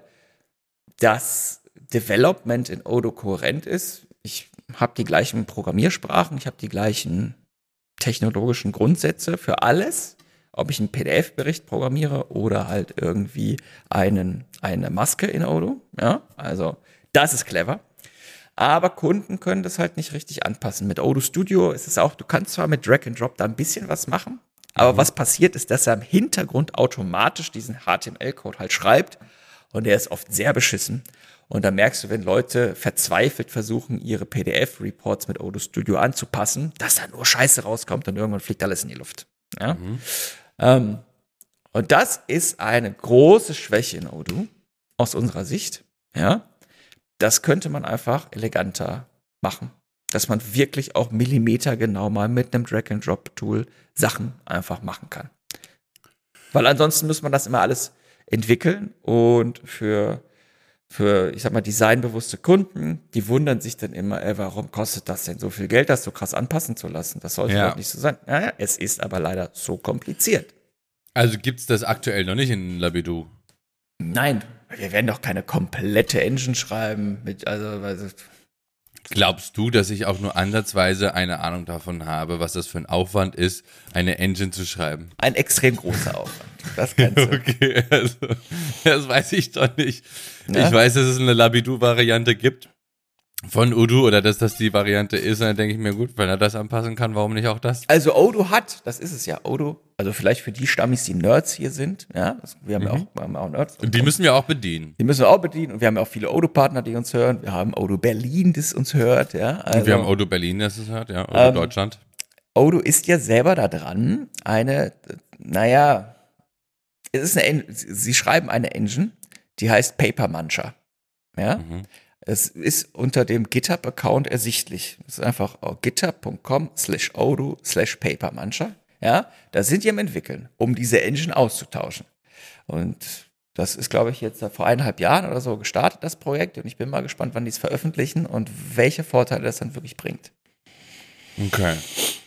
das Development in Odoo kohärent ist. Ich habe die gleichen Programmiersprachen, ich habe die gleichen technologischen Grundsätze für alles, ob ich einen P D F-Bericht programmiere oder halt irgendwie einen, eine Maske in Odoo. Ja, also das ist clever. Aber Kunden können das halt nicht richtig anpassen. Mit Odoo Studio ist es auch, du kannst zwar mit Drag and Drop da ein bisschen was machen, aber mhm. was passiert ist, dass er im Hintergrund automatisch diesen H T M L-Code halt schreibt und der ist oft sehr beschissen. Und da merkst du, wenn Leute verzweifelt versuchen, ihre P D F-Reports mit Odoo Studio anzupassen, dass da nur Scheiße rauskommt und irgendwann fliegt alles in die Luft. Ja? Mhm. Ähm, und das ist eine große Schwäche in Odoo aus unserer Sicht. Ja? Das könnte man einfach eleganter machen. Dass man wirklich auch millimetergenau mal mit einem Drag-and-Drop-Tool Sachen einfach machen kann. Weil ansonsten muss man das immer alles entwickeln und für Für, ich sag mal, designbewusste Kunden, die wundern sich dann immer, ey, warum kostet das denn so viel Geld, das so krass anpassen zu lassen? Das sollte Ja. doch nicht so sein. Naja, es ist aber leider so kompliziert. Also gibt's das aktuell noch nicht in Labidoo? Nein, wir werden doch keine komplette Engine schreiben mit, also, also Glaubst du, dass ich auch nur ansatzweise eine Ahnung davon habe, was das für ein Aufwand ist, eine Engine zu schreiben? ein extrem großer Aufwand. Das kannst du. Okay, also, das weiß ich doch nicht. Ja? Ich weiß, dass es eine Labidoo-Variante gibt von Odoo oder dass das die Variante ist. Und dann denke ich mir, gut, wenn er das anpassen kann, warum nicht auch das? Also Odoo hat, das ist es ja, Odoo, also vielleicht für die Stammis, die Nerds hier sind, ja, das, wir haben Mhm. ja auch, wir haben auch Nerds. Und die müssen wir auch bedienen. Die müssen wir auch bedienen und wir haben ja auch viele Odoo-Partner, die uns hören. Wir haben Odoo Berlin, das uns hört, ja. Also, Und wir haben Odoo Berlin, das es hört, ja, Odoo Ähm, Deutschland. Odoo ist ja selber da dran, eine, naja, es ist eine, En- sie schreiben eine Engine, die heißt Paper Muncher, ja. Mhm. Es ist unter dem GitHub-Account ersichtlich. Es ist einfach github.com slash Odoo slash Paper Muncher, ja. Da sind die am entwickeln, um diese Engine auszutauschen. Und das ist, glaube ich, jetzt vor eineinhalb Jahren oder so gestartet, das Projekt. Und ich bin mal gespannt, wann die es veröffentlichen und welche Vorteile das dann wirklich bringt. Okay.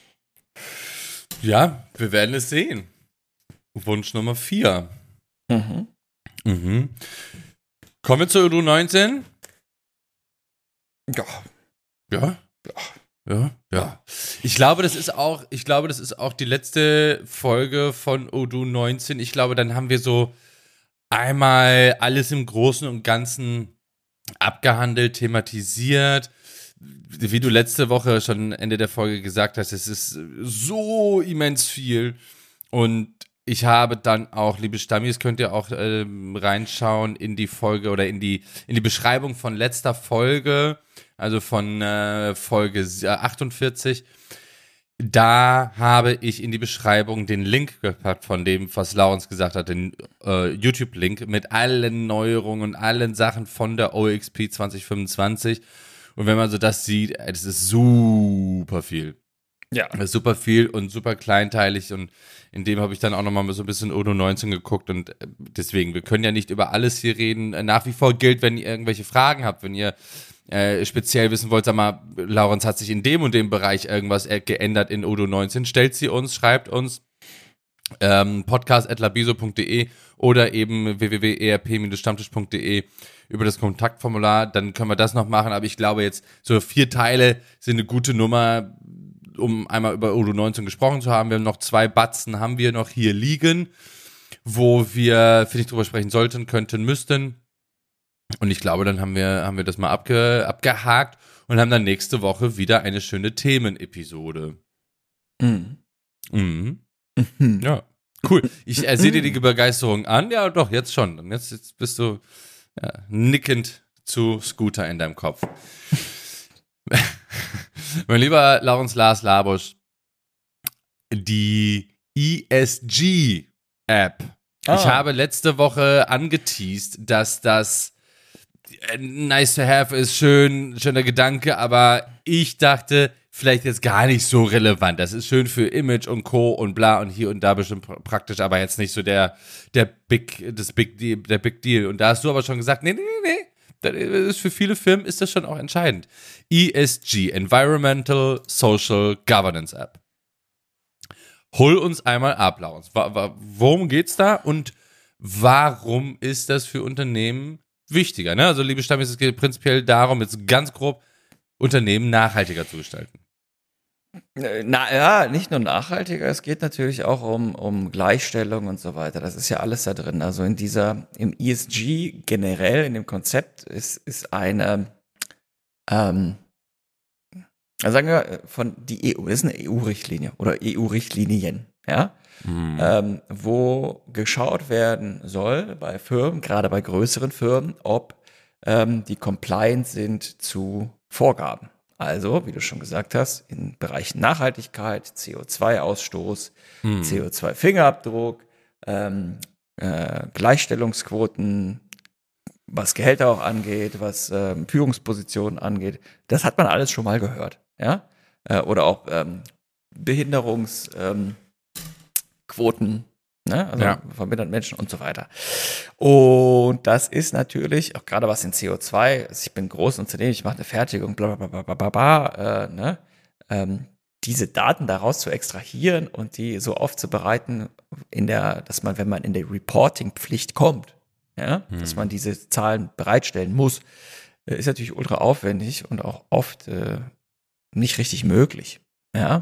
Ja, wir werden es sehen. Wunsch Nummer vier. Mhm. Mhm. Kommen wir zu Odoo neunzehn? Ja. Ja. Ja, ja. Ich glaube, das ist auch, ich glaube, das ist auch die letzte Folge von Odoo neunzehn. Ich glaube, dann haben wir so einmal alles im Großen und Ganzen abgehandelt, thematisiert. Wie du letzte Woche schon Ende der Folge gesagt hast, es ist so immens viel. Und ich habe dann auch, liebe Stammis, könnt ihr auch ähm, reinschauen in die Folge oder in die, in die Beschreibung von letzter Folge, also von äh, Folge achtundvierzig. Da habe ich in die Beschreibung den Link gepackt von dem, was Laurens gesagt hat, den äh, YouTube-Link mit allen Neuerungen und allen Sachen von der O X P zwanzig fünfundzwanzig. Und wenn man so das sieht, ey, das ist super viel. Ja. Das ist super viel und super kleinteilig und in dem habe ich dann auch nochmal so ein bisschen Odoo neunzehn geguckt und deswegen, wir können ja nicht über alles hier reden. Nach wie vor gilt, wenn ihr irgendwelche Fragen habt, wenn ihr äh, speziell wissen wollt, sag mal, Laurens hat sich in dem und dem Bereich irgendwas geändert in Odoo neunzehn, stellt sie uns, schreibt uns ähm, podcast at labiso punkt de oder eben w w w punkt e r p stammtisch punkt de über das Kontaktformular, dann können wir das noch machen, aber ich glaube jetzt, so vier Teile sind eine gute Nummer, um einmal über Odoo neunzehn gesprochen zu haben. Wir haben noch zwei Batzen, haben wir noch hier liegen, wo wir, finde ich, drüber sprechen sollten, könnten, müssten. Und ich glaube, dann haben wir, haben wir das mal abge, abgehakt und haben dann nächste Woche wieder eine schöne Themenepisode. Mhm. Mhm. Mhm. Ja, cool. Ich äh, sehe dir die Begeisterung an. Ja, doch, jetzt schon. Und jetzt, jetzt bist du ja, nickend zu Scooter in deinem Kopf. Mein lieber Laurens Lars Labusch, die E S G-App. Ah. Ich habe letzte Woche angeteased, dass das äh, nice to have ist schön, schöner Gedanke, aber ich dachte, vielleicht jetzt gar nicht so relevant. Das ist schön für Image und Co. und bla und hier und da bestimmt pra- praktisch, aber jetzt nicht so der, der Big, das Big Deal, der Big Deal. Und da hast du aber schon gesagt, nee, nee, nee, nee. Das ist für viele Firmen ist das schon auch entscheidend. E S G, Environmental Social Governance App. Hol uns einmal ab, Laurens. Wa- wa- Worum geht's da und warum ist das für Unternehmen wichtiger? Ne? Also, liebe Stamm, es geht prinzipiell darum, jetzt ganz grob Unternehmen nachhaltiger zu gestalten. Na ja, nicht nur nachhaltiger, es geht natürlich auch um, um Gleichstellung und so weiter. Das ist ja alles da drin. Also in dieser, im E S G generell, in dem Konzept ist, ist eine, ähm, also sagen wir von die E U, das ist eine E U-Richtlinie oder E U-Richtlinien, ja, Hm. ähm, wo geschaut werden soll bei Firmen, gerade bei größeren Firmen, ob ähm, die compliant sind zu Vorgaben. Also, wie du schon gesagt hast, in Bereichen Nachhaltigkeit, C O zwei Ausstoß, Hm. C O zwei Fingerabdruck, ähm, äh, Gleichstellungsquoten, was Gehälter auch angeht, was ähm, Führungspositionen angeht. Das hat man alles schon mal gehört, ja? Äh, oder auch ähm, Behinderungsquoten, ähm, Quoten, ne? Also Ja. von behinderten Menschen und so weiter. Und das ist natürlich, auch gerade was in C O zwei, also ich bin ein großes Unternehmen, ich mache eine Fertigung, bla bla bla bla bla, bla äh, ne? ähm, diese Daten daraus zu extrahieren und die so aufzubereiten, in der, dass man, wenn man in der Reporting-Pflicht kommt, ja, Hm. dass man diese Zahlen bereitstellen muss, äh, ist natürlich ultra aufwendig und auch oft äh, nicht richtig möglich. Ja.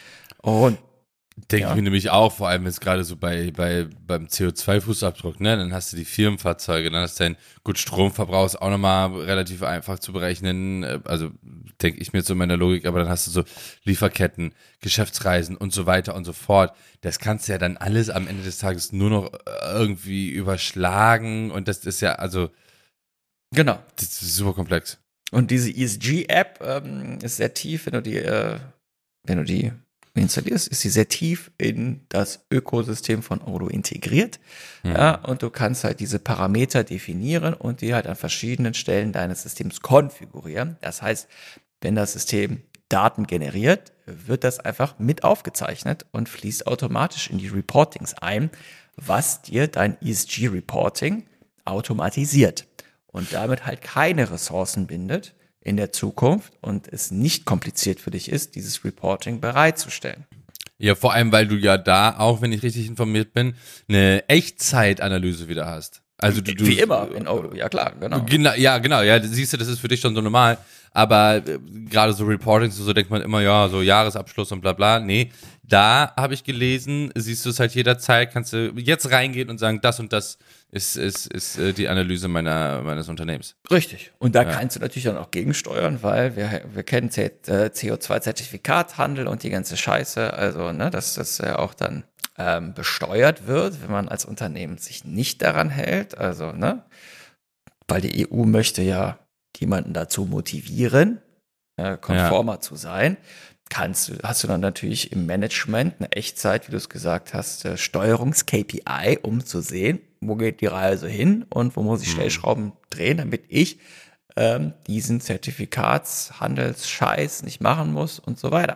Und Denke Ja. ich mir nämlich auch, vor allem jetzt gerade so bei, bei beim C O zwei Fußabdruck, ne? Dann hast du die Firmenfahrzeuge, dann hast du dein, gut, Stromverbrauch ist auch nochmal relativ einfach zu berechnen, äh, also denke ich mir so in meiner Logik, aber dann hast du so Lieferketten, Geschäftsreisen und so weiter und so fort. Das kannst du ja dann alles am Ende des Tages nur noch äh, irgendwie überschlagen und das ist ja, also, genau. das ist super komplex. Und diese E S G-App ähm, ist sehr tief, wenn du die, äh, wenn du die installierst, ist sie sehr tief in das Ökosystem von Odoo integriert. Hm. Ja, und du kannst halt diese Parameter definieren und die halt an verschiedenen Stellen deines Systems konfigurieren. Das heißt, wenn das System Daten generiert, wird das einfach mit aufgezeichnet und fließt automatisch in die Reportings ein, was dir dein E S G-Reporting automatisiert und damit halt keine Ressourcen bindet in der Zukunft und es nicht kompliziert für dich ist, dieses Reporting bereitzustellen. Ja, vor allem, weil du ja da, auch wenn ich richtig informiert bin, eine Echtzeitanalyse wieder hast. Also du, du Wie immer in Odoo, ja klar, genau. Genau, ja, genau, ja, siehst du, das ist für dich schon so normal, aber äh, gerade so Reportings, so denkt man immer, ja, so Jahresabschluss und bla bla, nee, da habe ich gelesen, siehst du es halt jederzeit, kannst du jetzt reingehen und sagen, das und das ist, ist, ist äh, die Analyse meiner, meines Unternehmens. Richtig. Und da Ja. kannst du natürlich dann auch gegensteuern, weil wir, wir kennen C O zwei Zertifikathandel und die ganze Scheiße, also ne, dass das ja auch dann ähm, besteuert wird, wenn man als Unternehmen sich nicht daran hält, also ne, weil die E U möchte ja jemanden dazu motivieren, äh, konformer zu sein, kannst du, hast du dann natürlich im Management eine Echtzeit, wie du es gesagt hast, äh, Steuerungs-K P I, um zu sehen, wo geht die Reise hin und wo muss ich Stellschrauben drehen, damit ich ähm, diesen Zertifikatshandelsscheiß nicht machen muss und so weiter.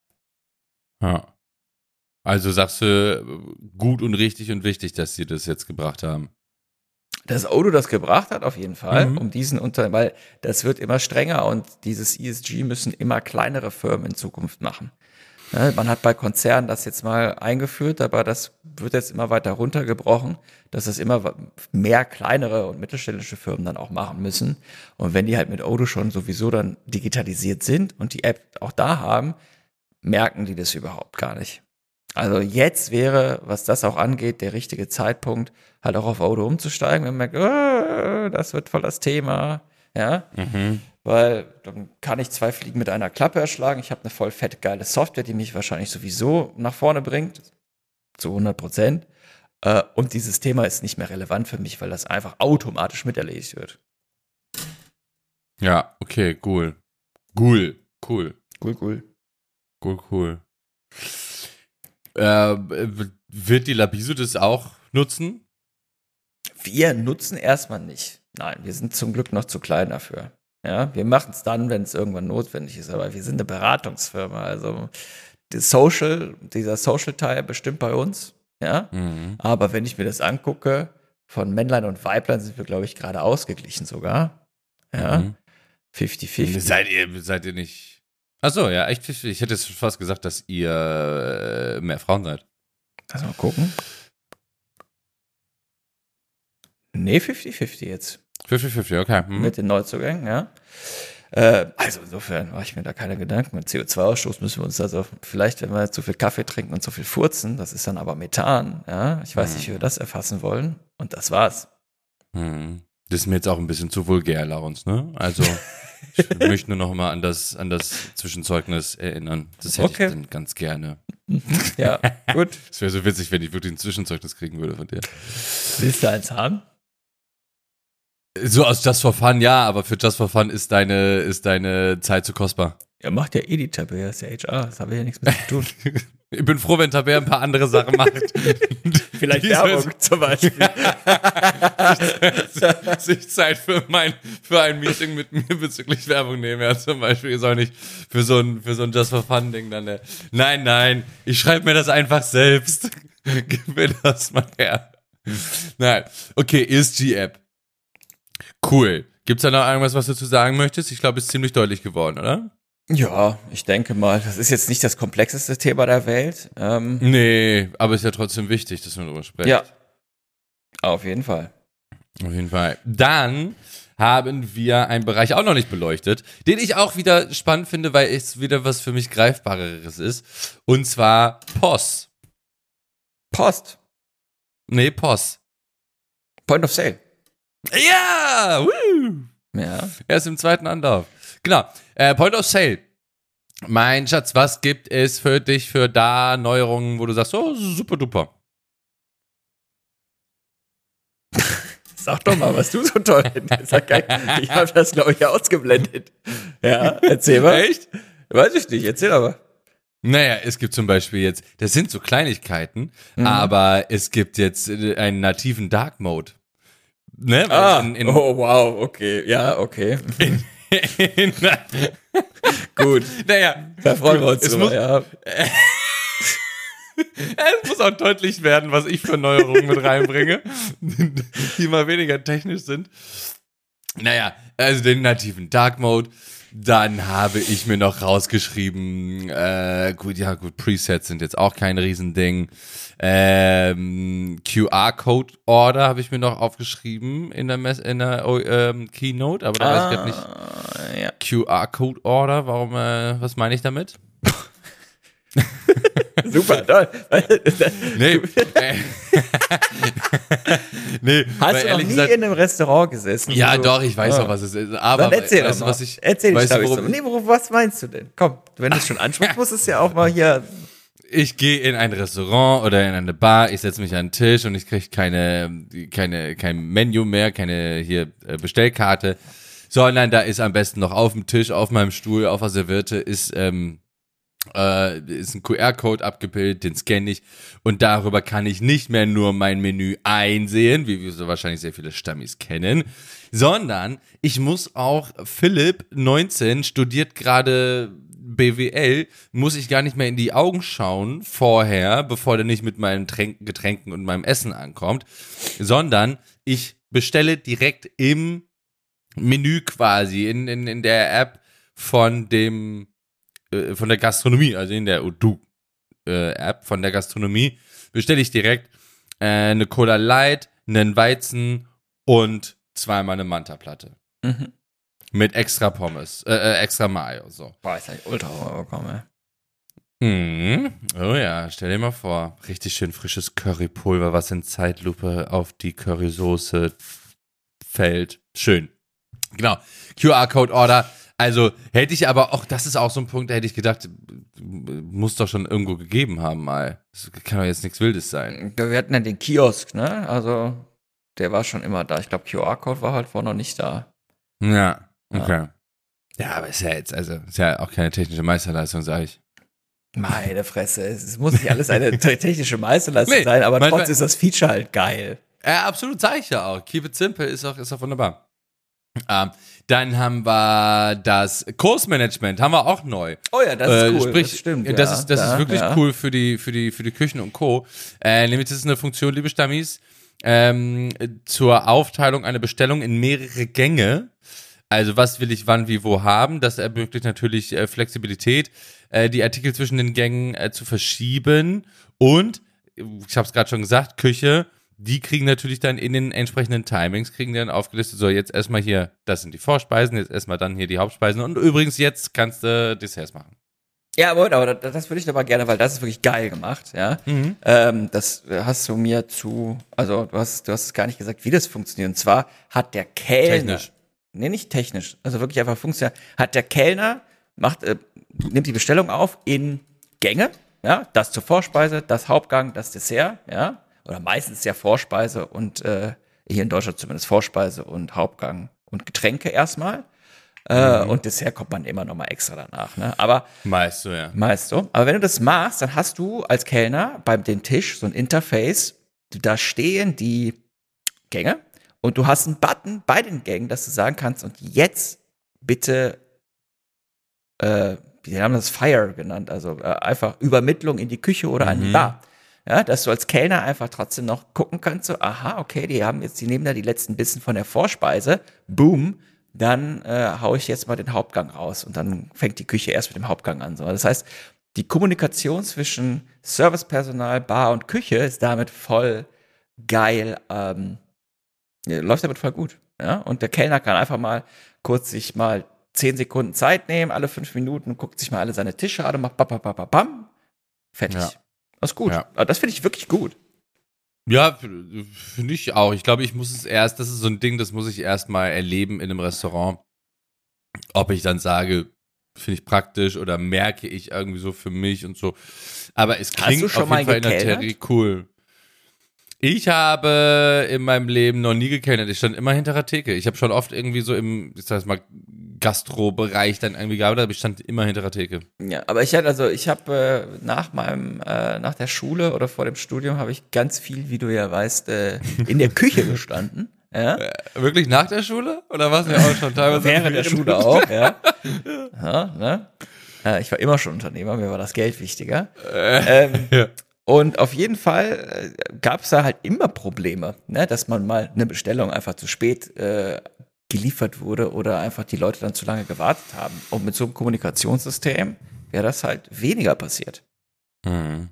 Ja. Also sagst du, gut und richtig und wichtig, dass sie das jetzt gebracht haben. Dass Odoo das gebracht hat, auf jeden Fall, Mhm. um diesen unter, weil das wird immer strenger und dieses E S G müssen immer kleinere Firmen in Zukunft machen. Ne, man hat bei Konzernen das jetzt mal eingeführt, aber das wird jetzt immer weiter runtergebrochen, dass das immer mehr kleinere und mittelständische Firmen dann auch machen müssen. Und wenn die halt mit Odoo schon sowieso dann digitalisiert sind und die App auch da haben, merken die das überhaupt gar nicht. Also jetzt wäre, was das auch angeht, der richtige Zeitpunkt, halt auch auf Odoo umzusteigen, wenn man merkt, oh, das wird voll das Thema, ja, Mhm. weil dann kann ich zwei Fliegen mit einer Klappe erschlagen. Ich habe eine voll fette, geile Software, die mich wahrscheinlich sowieso nach vorne bringt, zu hundert Prozent. Äh, und dieses Thema ist nicht mehr relevant für mich, weil das einfach automatisch miterledigt wird. Ja, okay, cool. Cool, cool, Cool, cool. cool, cool. Äh, wird die Labiso das auch nutzen? Wir nutzen erstmal nicht. Nein, wir sind zum Glück noch zu klein dafür. Ja, wir machen es dann, wenn es irgendwann notwendig ist, aber wir sind eine Beratungsfirma, also die Social, dieser Social-Teil bestimmt bei uns, ja, Mhm. aber wenn ich mir das angucke, von Männlein und Weiblein sind wir, glaube ich, gerade ausgeglichen sogar, ja, Mhm. fifty fifty. Seid ihr, seid ihr nicht. Achso, ja, echt. Ich hätte jetzt fast gesagt, dass ihr äh, mehr Frauen seid. Lass mal gucken. Nee, fifty fifty jetzt. fünfzig fünfzig, okay. Hm. Mit den Neuzugängen, ja. Äh, also insofern mache ich mir da keine Gedanken. Mit C O zwei Ausstoß müssen wir uns also vielleicht, wenn wir zu viel Kaffee trinken und zu viel furzen, das ist dann aber Methan, ja. Ich weiß nicht, wie wir das erfassen wollen. Und das war's. Hm. Das ist mir jetzt auch ein bisschen zu vulgär, Laurens, ne? Also, ich möchte nur noch mal an das, an das Zwischenzeugnis erinnern. Das hätte Okay. ich dann ganz gerne. Ja, gut. Es wäre so witzig, wenn ich wirklich ein Zwischenzeugnis kriegen würde von dir. Willst du eins haben? So aus Just for Fun, ja, aber für Just for Fun ist deine, ist deine Zeit zu kostbar. Er macht ja eh die Tabea, ist ja H R, das habe ich ja nichts mit zu tun. Ich bin froh, wenn Tabea ein paar andere Sachen macht. Vielleicht Die Werbung soll- zum Beispiel. sich Zeit für mein, für ein Meeting mit mir bezüglich Werbung nehmen. Ja, zum Beispiel ist auch nicht für so ein, für so ein Just for Fun Ding dann. Ne. Nein, nein, ich schreibe mir das einfach selbst. Gib mir das mal her. Nein. Okay, E S G-App. Cool. Gibt's da noch irgendwas, was du zu sagen möchtest? Ich glaube, es ist ziemlich deutlich geworden, oder? Ja, ich denke mal, das ist jetzt nicht das komplexeste Thema der Welt. Ähm, Nee, aber ist ja trotzdem wichtig, dass man darüber spricht. ja, auf jeden Fall. Auf jeden Fall. Dann haben wir einen Bereich auch noch nicht beleuchtet, den ich auch wieder spannend finde, weil es wieder was für mich Greifbareres ist. Und zwar P O S. Post, Nee, P O S. Point of Sale. Ja! Woo! Ja. Erst im zweiten Anlauf. Genau. Äh, Point of Sale. Mein Schatz, was gibt es für dich für da Neuerungen, wo du sagst, oh, super duper? Sag doch mal, was du so toll findest. Sag geil. Ich habe das, glaube ich, ausgeblendet. Ja, erzähl mal. Echt? Weiß ich nicht, erzähl aber. Naja, es gibt zum Beispiel jetzt, das sind so Kleinigkeiten, aber es gibt jetzt äh, einen nativen Dark Mode. Ne? Ah, In, in, oh wow, okay, ja, okay. in, Gut, naja, da freuen wir uns Es drüber, muss- ja. es muss auch deutlich werden, was ich für Neuerungen mit reinbringe, die mal weniger technisch sind. Naja, also den nativen Dark Mode. Dann habe ich mir noch rausgeschrieben, äh, gut, ja gut, Presets sind jetzt auch kein Riesending. Ähm, Q R-Code-Order habe ich mir noch aufgeschrieben in der, Mess in der oh, ähm, Keynote, aber da weiß ich gerade nicht. Ah, ja. Q R-Code-Order, warum, äh, was meine ich damit? Super, toll. Nee. äh, nee, Hast weil du noch ehrlich nie gesagt, in einem Restaurant gesessen? Ja, wo du- doch, ich weiß Ah. auch, was es ist. Aber Dann erzähl weißt doch du, mal. was ich, Erzähl weißt nicht, du, worum worum, Nee, worum, was meinst du denn? Komm, wenn du es schon ansprichst, muss es ja auch mal hier. ich gehe in ein Restaurant oder in eine Bar, ich setze mich an den Tisch und ich kriege keine, keine, kein Menü mehr, keine hier äh, Bestellkarte, sondern da ist am besten noch auf dem Tisch, auf meinem Stuhl, auf der Serviette ist, ähm, äh, ist ein Q R-Code abgebildet, den scanne ich und darüber kann ich nicht mehr nur mein Menü einsehen, wie wir so wahrscheinlich sehr viele Stammis kennen, sondern ich muss auch, Philipp, neunzehn, studiert gerade B W L, muss ich gar nicht mehr in die Augen schauen vorher, bevor der nicht mit meinen Tränken, Getränken und meinem Essen ankommt, sondern ich bestelle direkt im Menü quasi, in, in, in der App von dem äh, von der Gastronomie, also in der Odoo-App von der Gastronomie, bestelle ich direkt äh, eine Cola Light, einen Weizen und zweimal eine Manta-Platte. Mhm. Mit extra Pommes, äh, äh, extra Mayo, so. Boah, ist halt ultra bekommen, ey. Mhm. Oh ja, stell dir mal vor, richtig schön frisches Currypulver, was in Zeitlupe auf die Currysoße fällt. Schön. Genau. Q R-Code-Order. Also hätte ich aber auch, das ist auch so ein Punkt, da hätte ich gedacht, muss doch schon irgendwo gegeben haben mal. Das kann doch jetzt nichts Wildes sein. Wir hatten ja den Kiosk, ne? Also, der war schon immer da. Ich glaube, Q R-Code war halt vorher noch nicht da. Ja, okay. Ja, aber ist ja jetzt, also ist ja auch keine technische Meisterleistung, sage ich. Meine Fresse, es muss nicht alles eine te- technische Meisterleistung Nee, sein, aber manchmal- trotzdem ist das Feature halt geil. Ja, absolut, sag ich ja auch. Keep it simple ist auch, ist auch wunderbar. Ähm, dann haben wir das Kursmanagement, haben wir auch neu. Oh ja, das ist Äh, cool, sprich, das stimmt. Das ja, ist, das ja, ist wirklich ja. cool für die, für die, für die Küchen und Co. Äh, nämlich, das ist eine Funktion, liebe Stammis, ähm, zur Aufteilung einer Bestellung in mehrere Gänge. Also, was will ich wann, wie, wo haben? Das ermöglicht natürlich äh, Flexibilität, äh, die Artikel zwischen den Gängen äh, zu verschieben. Und, ich habe es gerade schon gesagt, Küche, die kriegen natürlich dann in den entsprechenden Timings, kriegen die dann aufgelistet, so jetzt erstmal hier, das sind die Vorspeisen, jetzt erstmal dann hier die Hauptspeisen und übrigens jetzt kannst du Desserts machen. Ja, aber, aber das, das würde ich aber gerne, weil das ist wirklich geil gemacht, ja. Mhm. Ähm, das hast du mir zu, also du hast, du hast gar nicht gesagt, wie das funktioniert. Und zwar hat der Kellner, Technisch. nee, nicht technisch, also wirklich einfach funktioniert, hat der Kellner, macht, äh, nimmt die Bestellung auf in Gänge, ja, das zur Vorspeise, das Hauptgang, das Dessert, ja, oder meistens ja Vorspeise und äh, hier in Deutschland zumindest Vorspeise und Hauptgang und Getränke erstmal. Äh, und Dessert kommt man immer noch mal extra danach, ne? Aber Meist so, ja. meist so. Aber wenn du das machst, dann hast du als Kellner beim dem Tisch so ein Interface, da stehen die Gänge und du hast einen Button bei den Gängen, dass du sagen kannst, und jetzt bitte, äh, wir haben das Fire genannt, also äh, einfach Übermittlung in die Küche oder an die Bar. Ja, dass du als Kellner einfach trotzdem noch gucken kannst, so, aha, okay, die haben jetzt, die nehmen da die letzten Bissen von der Vorspeise, boom, dann äh, hau ich jetzt mal den Hauptgang raus und dann fängt die Küche erst mit dem Hauptgang an. So. Das heißt, die Kommunikation zwischen Servicepersonal, Bar und Küche ist damit voll geil, ähm, ja, läuft damit voll gut. Ja? Und der Kellner kann einfach mal kurz sich mal zehn Sekunden Zeit nehmen, alle fünf Minuten, guckt sich mal alle seine Tische an und macht bam, bam, bam, bam, fertig. Ja. Das ist gut. Ja. Aber das finde ich wirklich gut. Ja, finde ich auch. Ich glaube, ich muss es erst, das ist so ein Ding, das muss ich erst mal erleben in einem Restaurant. Ob ich dann sage, finde ich praktisch oder merke ich irgendwie so für mich und so. Aber es Hast klingt du schon auf mal jeden Fall in der gekellnert? Theorie cool. Ich habe in meinem Leben noch nie gekellnert. Ich stand immer hinter der Theke. Ich habe schon oft irgendwie so im, ich sag mal, Gastro-Bereich dann irgendwie gearbeitet, aber ich stand immer hinter der Theke. Ja, aber ich hatte also, ich habe äh, nach meinem, äh, nach der Schule oder vor dem Studium habe ich ganz viel, wie du ja weißt, äh, in der Küche gestanden. Ja. Wirklich nach der Schule? Oder was ja auch schon teilweise? Während der Schule auch, ja. Ja, ne? Ja, ich war immer schon Unternehmer, mir war das Geld wichtiger. Ähm, Ja. Und auf jeden Fall äh, gab es da halt immer Probleme, ne? Dass man mal eine Bestellung einfach zu spät äh, geliefert wurde oder einfach die Leute dann zu lange gewartet haben. Und mit so einem Kommunikationssystem wäre das halt weniger passiert. Mhm.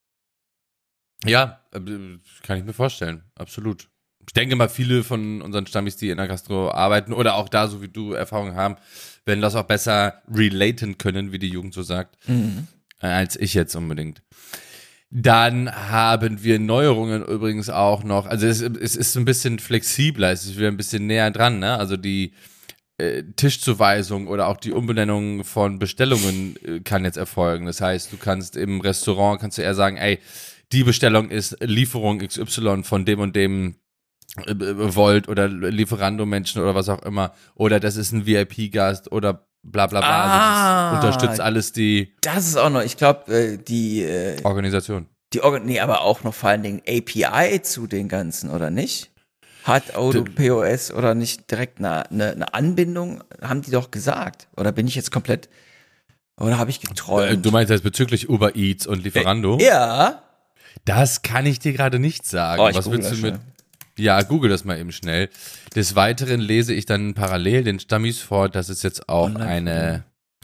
Ja, äh, kann ich mir vorstellen, absolut. Ich denke mal, viele von unseren Stammis, die in der Gastro arbeiten oder auch da, so wie du Erfahrung haben, werden das auch besser relaten können, wie die Jugend so sagt, Mhm. äh, als ich jetzt unbedingt. Dann haben wir Neuerungen übrigens auch noch, also es, es ist ein bisschen flexibler, es ist wieder ein bisschen näher dran, ne? Also die äh, Tischzuweisung oder auch die Umbenennung von Bestellungen äh, kann jetzt erfolgen. Das heißt, du kannst im Restaurant, kannst du eher sagen, ey, die Bestellung ist Lieferung X Y von dem und dem äh, Volt oder Lieferando-Menschen oder was auch immer. Oder das ist ein V I P-Gast oder bla bla bla. Ah. Also das unterstützt alles die Das ist auch noch, ich glaube, äh, die, äh, Organisation. die Organ nee, aber auch noch vor allen Dingen A P I zu den ganzen, oder nicht? Hat Odoo P O S oder nicht direkt eine, eine, eine Anbindung? Haben die doch gesagt. Oder bin ich jetzt komplett, oder habe ich geträumt? Äh, Du meinst jetzt bezüglich Uber Eats und Lieferando? Ja. Das kann ich dir gerade nicht sagen. Oh, ich Was google willst du das mit? schnell. Ja, google das mal eben schnell. Des Weiteren lese ich dann parallel den Stammis vor, dass es jetzt auch eine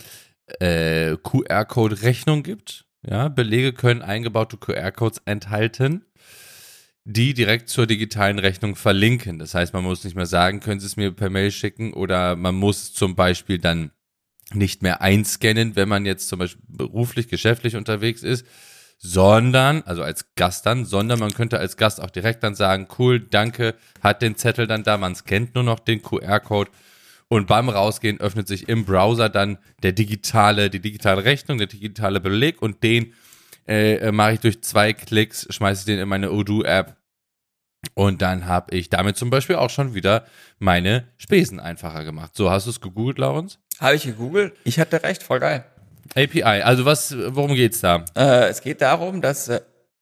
äh, Q R-Code-Rechnung gibt. Ja, Belege können eingebaute Q R-Codes enthalten, die direkt zur digitalen Rechnung verlinken. Das heißt, man muss nicht mehr sagen, können Sie es mir per Mail schicken, oder man muss zum Beispiel dann nicht mehr einscannen, wenn man jetzt zum Beispiel beruflich, geschäftlich unterwegs ist, sondern, also als Gast dann, sondern man könnte als Gast auch direkt dann sagen, cool, danke, hat den Zettel dann da, man scannt nur noch den Q R-Code und beim Rausgehen öffnet sich im Browser dann der digitale, die digitale Rechnung, der digitale Beleg, und den äh, mache ich durch zwei Klicks, schmeiße ich den in meine Odoo-App und dann habe ich damit zum Beispiel auch schon wieder meine Spesen einfacher gemacht. So, hast du es gegoogelt, Laurens? Habe ich gegoogelt. Ich hatte recht, voll geil. A P I, also was, worum geht's da? Äh, es geht darum, dass äh,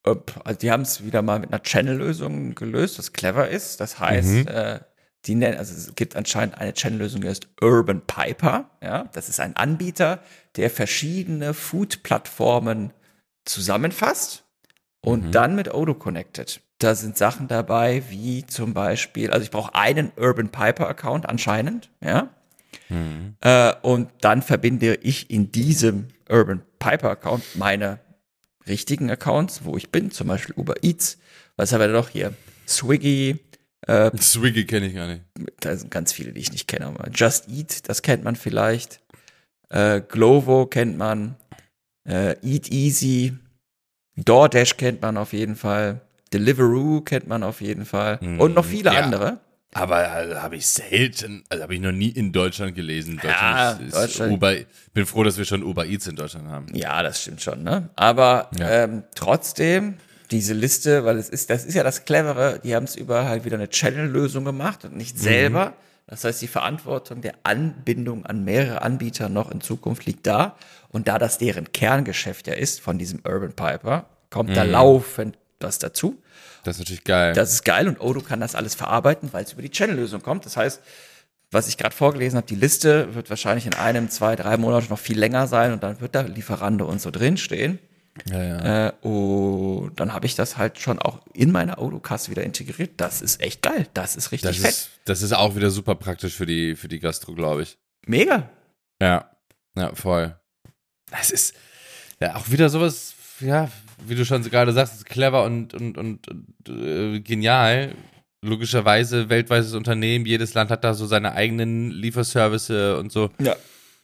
Also die haben es wieder mal mit einer Channel-Lösung gelöst, was clever ist. Das heißt, Mhm. äh, die nennen, also es gibt anscheinend eine Channel-Lösung, die heißt Urban Piper. Ja, das ist ein Anbieter, der verschiedene Food-Plattformen zusammenfasst und Mhm. dann mit Odoo connected. Da sind Sachen dabei, wie zum Beispiel, also ich brauche einen Urban Piper-Account anscheinend, ja. Mhm. Äh, und dann verbinde ich in diesem Urban Piper-Account meine richtigen Accounts, wo ich bin, zum Beispiel Uber Eats, was haben wir doch hier? Swiggy, äh, Swiggy kenne ich gar nicht. da sind ganz viele, die ich nicht kenne, aber Just Eat, das kennt man vielleicht, äh, Glovo kennt man, äh, Eat Easy, DoorDash kennt man auf jeden Fall, Deliveroo kennt man auf jeden Fall und noch viele ja. andere. Aber äh, habe ich selten, also habe ich noch nie in Deutschland gelesen. Deutschland Ja, ist, ist Deutschland. Uber, bin froh, dass wir schon Uber Eats in Deutschland haben. Ja, das stimmt schon, ne? Aber Ja. ähm, trotzdem, diese Liste, weil es ist, das ist ja das Clevere, die haben es über halt wieder eine Channel-Lösung gemacht und nicht selber. Das heißt, die Verantwortung der Anbindung an mehrere Anbieter noch in Zukunft liegt da. Und da das deren Kerngeschäft ja ist von diesem Urban Piper, kommt da laufend was dazu. Das ist natürlich geil. Das ist geil und Odoo kann das alles verarbeiten, weil es über die Channel-Lösung kommt. Das heißt, was ich gerade vorgelesen habe, die Liste wird wahrscheinlich in einem, zwei, drei Monaten noch viel länger sein und dann wird da Lieferando und so drinstehen. ja, ja. Äh, und dann habe ich das halt schon auch in meiner Odoo-Kasse wieder integriert. Das ist echt geil. Das ist richtig Das fett. ist, das ist auch wieder super praktisch für die, für die Gastro, glaube ich. Mega. Ja, ja, voll. Das ist ja auch wieder sowas, ja, wie du schon so gerade sagst, ist clever und, und, und, und äh, genial. Logischerweise weltweites Unternehmen, jedes Land hat da so seine eigenen Lieferservice und so. Ja.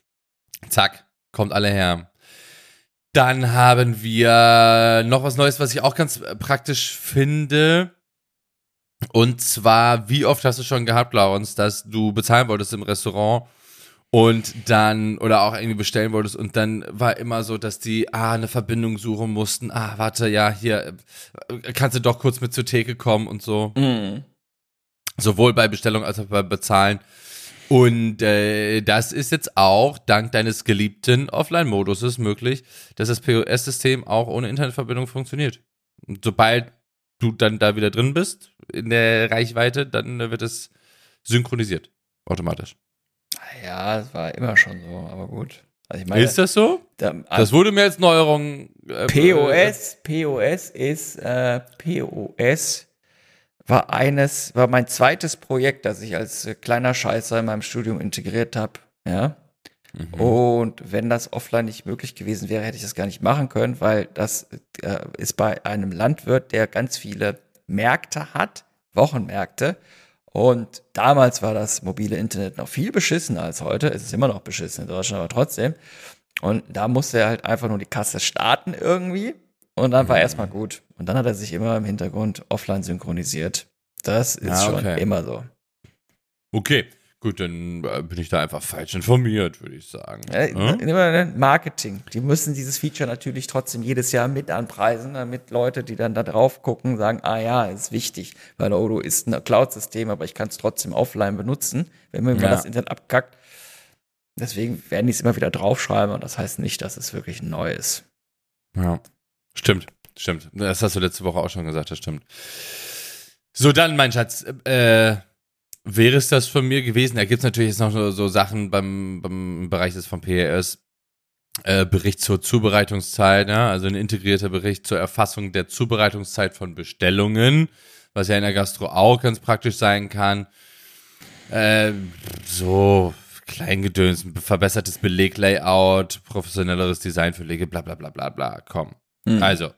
Zack, kommt alle her. Dann haben wir noch was Neues, was ich auch ganz praktisch finde. Und zwar, wie oft hast du schon gehabt, Laurens, dass du bezahlen wolltest im Restaurant und dann, oder auch irgendwie bestellen wolltest und dann war immer so, dass die, ah, eine Verbindung suchen mussten. Ah, warte, ja, hier, äh, kannst du doch kurz mit zur Theke kommen und so. Mhm. Sowohl bei Bestellung als auch bei Bezahlen. Und äh, das ist jetzt auch dank deines geliebten Offline-Moduses möglich, dass das P O S-System auch ohne Internetverbindung funktioniert. Und sobald du dann da wieder drin bist, in der Reichweite, dann wird es synchronisiert, automatisch. Ja, das war immer schon so, aber gut. Also ich meine, Ist das so? da, Das wurde mir als Neuerung. Äh, P O S, P O S ist, äh, P O S war eines, war mein zweites Projekt, das ich als äh, kleiner Scheißer in meinem Studium integriert habe, ja. Mhm. Und wenn das offline nicht möglich gewesen wäre, hätte ich das gar nicht machen können, weil das äh, ist bei einem Landwirt, der ganz viele Märkte hat, Wochenmärkte. Und damals war das mobile Internet noch viel beschissener als heute. Es ist immer noch beschissen in Deutschland, aber trotzdem. Und da musste er halt einfach nur die Kasse starten irgendwie. Und dann war Mhm. erstmal gut. Und dann hat er sich immer im Hintergrund offline synchronisiert. Das ist Ah, schon okay. immer so. Okay, gut, dann äh, bin ich da einfach falsch informiert, würde ich sagen. Ja, Hm? immer, ne, Marketing. Die müssen dieses Feature natürlich trotzdem jedes Jahr mit anpreisen, damit Leute, die dann da drauf gucken, sagen, ah ja, ist wichtig, weil Odoo ist ein Cloud-System, aber ich kann es trotzdem offline benutzen, wenn mir mal Ja. das Internet abkackt. Deswegen werden die es immer wieder draufschreiben und das heißt nicht, dass es wirklich neu ist. Ja, stimmt, stimmt. Das hast du letzte Woche auch schon gesagt, das stimmt. So, dann, mein Schatz, äh, wäre es das von mir gewesen? Da gibt es natürlich jetzt noch so, so Sachen beim, beim Bereich des vom P R S. Äh, Bericht zur Zubereitungszeit, ja? Also ein integrierter Bericht zur Erfassung der Zubereitungszeit von Bestellungen, was ja in der Gastro auch ganz praktisch sein kann. Äh, so Kleingedöns, ein verbessertes Beleglayout, professionelleres Design für Lege, bla bla bla bla bla. Komm. Mhm. Also,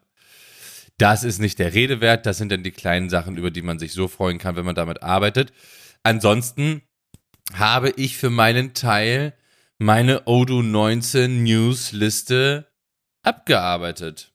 das ist nicht der Rede wert, das sind dann die kleinen Sachen, über die man sich so freuen kann, wenn man damit arbeitet. Ansonsten habe ich für meinen Teil meine Odoo neunzehn News-Liste abgearbeitet.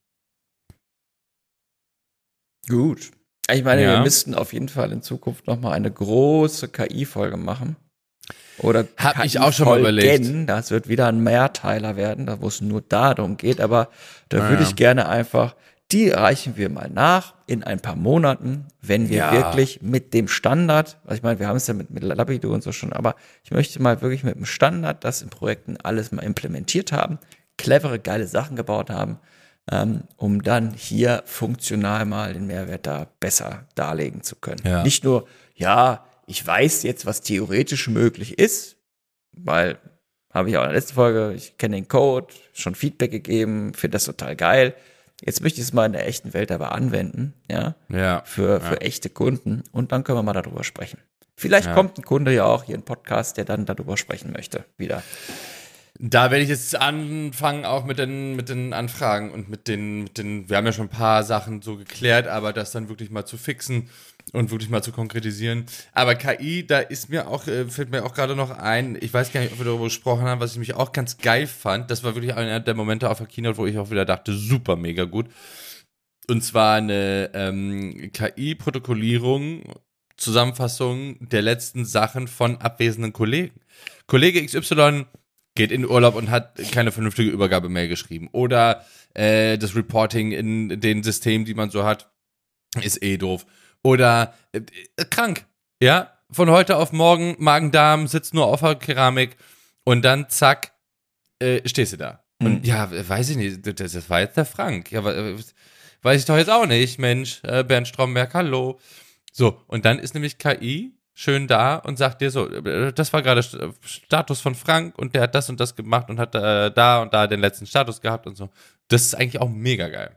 Gut. Ich meine, Ja. wir müssten auf jeden Fall in Zukunft nochmal eine große K I-Folge machen. Oder Hab ich auch schon mal überlegt. K I-Folgen. Das wird wieder ein Mehrteiler werden, da wo es nur darum geht. Aber da Ah, würde ja. ich gerne einfach, die reichen wir mal nach in ein paar Monaten, wenn wir Ja. wirklich mit dem Standard, also ich meine, wir haben es ja mit, mit Labido und so schon, aber ich möchte mal wirklich mit dem Standard das in Projekten alles mal implementiert haben, clevere, geile Sachen gebaut haben, ähm, um dann hier funktional mal den Mehrwert da besser darlegen zu können. Ja. Nicht nur, ja, ich weiß jetzt, was theoretisch möglich ist, weil, habe ich auch in der letzten Folge, ich kenne den Code, schon Feedback gegeben, finde das total geil. Jetzt möchte ich es mal in der echten Welt aber anwenden, ja, Ja. für, für Ja. echte Kunden und dann können wir mal darüber sprechen. Vielleicht Ja. kommt ein Kunde ja auch hier in einen Podcast, der dann darüber sprechen möchte, wieder. Da werde ich jetzt anfangen, auch mit den, mit den Anfragen und mit den, mit den, wir haben ja schon ein paar Sachen so geklärt, aber das dann wirklich mal zu fixen und wirklich mal zu konkretisieren. Aber K I, da ist mir auch, äh, fällt mir auch gerade noch ein, ich weiß gar nicht, ob wir darüber gesprochen haben, was ich mich auch ganz geil fand. Das war wirklich einer der Momente auf der Keynote, wo ich auch wieder dachte, super, mega gut. Und zwar eine ähm, K I-Protokollierung, Zusammenfassung der letzten Sachen von abwesenden Kollegen. Kollege X Y geht in Urlaub und hat keine vernünftige Übergabemail geschrieben. Oder äh, das Reporting in den Systemen, die man so hat, ist eh doof. Oder äh, krank, ja? Von heute auf morgen, Magen-Darm, sitzt nur auf der Keramik und dann zack, äh, stehst du da. Und Mhm. ja, weiß ich nicht, das, das war jetzt der Frank. Ja, aber, äh, weiß ich doch jetzt auch nicht, Mensch, äh, Bernd Stromberg, hallo. So, und dann ist nämlich K I schön da und sagt dir so, äh, das war gerade St- Status von Frank und der hat das und das gemacht und hat äh, da und da den letzten Status gehabt und so. Das ist eigentlich auch mega geil.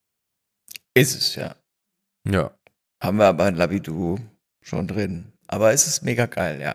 Ist es, ja. Ja. Haben wir aber in Labidu schon drin. Aber es ist mega geil, ja.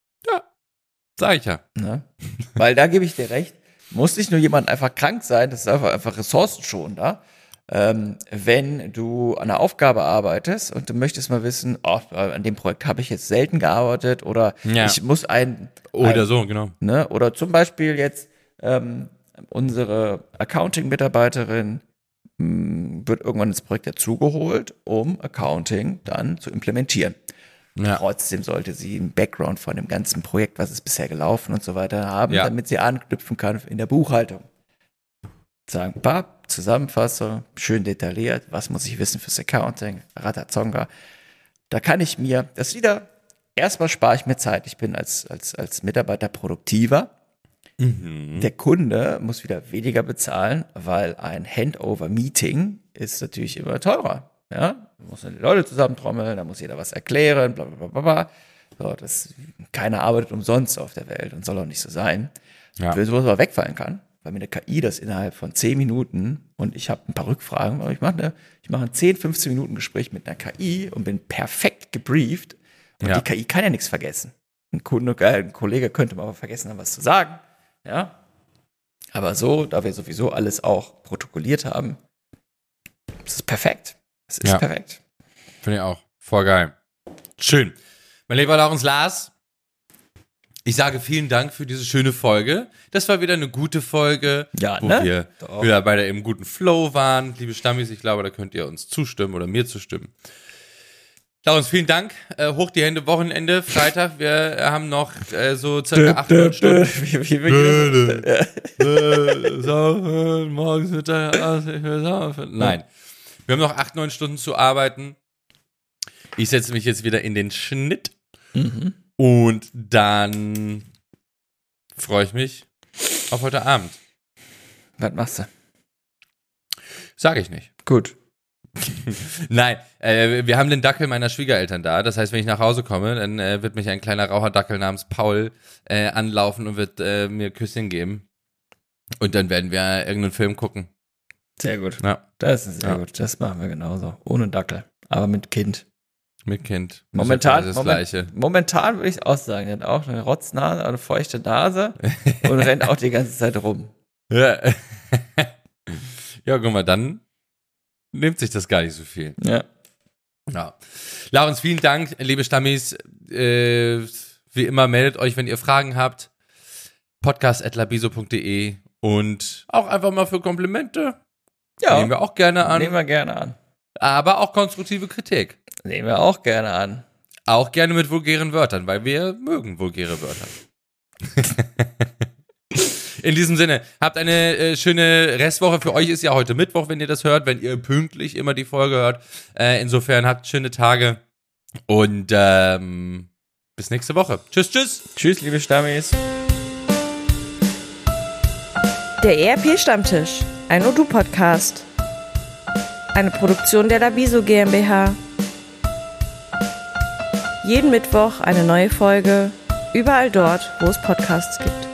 Sag ich ja. Ne? Weil da gebe ich dir recht, muss nicht nur jemand einfach krank sein, das ist einfach, einfach ressourcenschonender. Ähm, wenn du an einer Aufgabe arbeitest und du möchtest mal wissen, oh, an dem Projekt habe ich jetzt selten gearbeitet oder Ja. ich muss ein, Oder ein so, genau. ne, oder zum Beispiel jetzt ähm, unsere Accounting-Mitarbeiterin mh, wird irgendwann ins Projekt dazugeholt, um Accounting dann zu implementieren. Ja. Trotzdem sollte sie einen Background von dem ganzen Projekt, was ist bisher gelaufen und so weiter haben, Ja. damit sie anknüpfen kann in der Buchhaltung. Sagen, Pap, Zusammenfassung, schön detailliert, was muss ich wissen fürs Accounting, Ratazonga. Da kann ich mir, das wieder, erstmal spare ich mir Zeit. Ich bin als, als, als Mitarbeiter produktiver. Mhm. Der Kunde muss wieder weniger bezahlen, weil ein Handover-Meeting ist natürlich immer teurer. Ja, da muss man die Leute zusammentrommeln, da muss jeder was erklären, bla bla bla bla. So, das, keiner arbeitet umsonst auf der Welt und soll auch nicht so sein. Ja. Wenn sowas aber wegfallen kann, weil mir eine K I das innerhalb von zehn Minuten und ich habe ein paar Rückfragen, aber ich mache, eine, ich mache ein zehn, fünfzehn Minuten Gespräch mit einer K I und bin perfekt gebrieft und Ja. die K I kann ja nichts vergessen. Ein Kunde, äh, ein Kollege könnte mal vergessen haben, was zu sagen. Ja, aber so, da wir sowieso alles auch protokolliert haben, ist es perfekt. Es ist Ja. perfekt. Finde ich auch. Voll geil. Schön. Mein lieber Laurens Lars, ich sage vielen Dank für diese schöne Folge. Das war wieder eine gute Folge, Ja, wo ne? wir Doch. wieder beide im guten Flow waren. Liebe Stammis, ich glaube, da könnt ihr uns zustimmen oder mir zustimmen. Laurens, vielen Dank. Äh, hoch die Hände, Wochenende, Freitag. Wir haben noch äh, so circa acht neun Stunden. Wie, wie, wie, Äh, saufen, morgens, Mittag, abends, ich will saufen. Nein. Wir haben noch acht, neun Stunden zu arbeiten. Ich setze mich jetzt wieder in den Schnitt. Mhm. Und dann freue ich mich auf heute Abend. Was machst du? Sage ich nicht. Gut. Nein, äh, wir haben den Dackel meiner Schwiegereltern da. Das heißt, wenn ich nach Hause komme, dann äh, wird mich ein kleiner Raucherdackel namens Paul äh, anlaufen und wird äh, mir Küsschen geben. Und dann werden wir irgendeinen Film gucken. Sehr gut. Ja, Das ist sehr Ja. gut. Das machen wir genauso. Ohne Dackel. Aber mit Kind. mit Kind. Momentan, Das ist das moment, Gleiche. momentan würde ich auch sagen, er hat auch eine Rotznase, eine feuchte Nase und rennt auch die ganze Zeit rum. Ja. Ja, guck mal, dann nimmt sich das gar nicht so viel. Ja. Ja. Laurens, vielen Dank, liebe Stammis. Äh, wie immer, meldet euch, wenn ihr Fragen habt. podcast at labiso punkt de und auch einfach mal für Komplimente. Ja. Nehmen wir auch gerne an. Nehmen wir gerne an. Aber auch konstruktive Kritik. Nehmen wir auch gerne an. Auch gerne mit vulgären Wörtern, weil wir mögen vulgäre Wörter. In diesem Sinne, habt eine äh, schöne Restwoche. Für euch ist ja heute Mittwoch, wenn ihr das hört, wenn ihr pünktlich immer die Folge hört. Äh, insofern habt schöne Tage und ähm, bis nächste Woche. Tschüss, tschüss. Tschüss, liebe Stammis. Der E R P-Stammtisch. Ein Odoo-Podcast. Eine Produktion der Labiso GmbH. Jeden Mittwoch eine neue Folge, überall dort, wo es Podcasts gibt.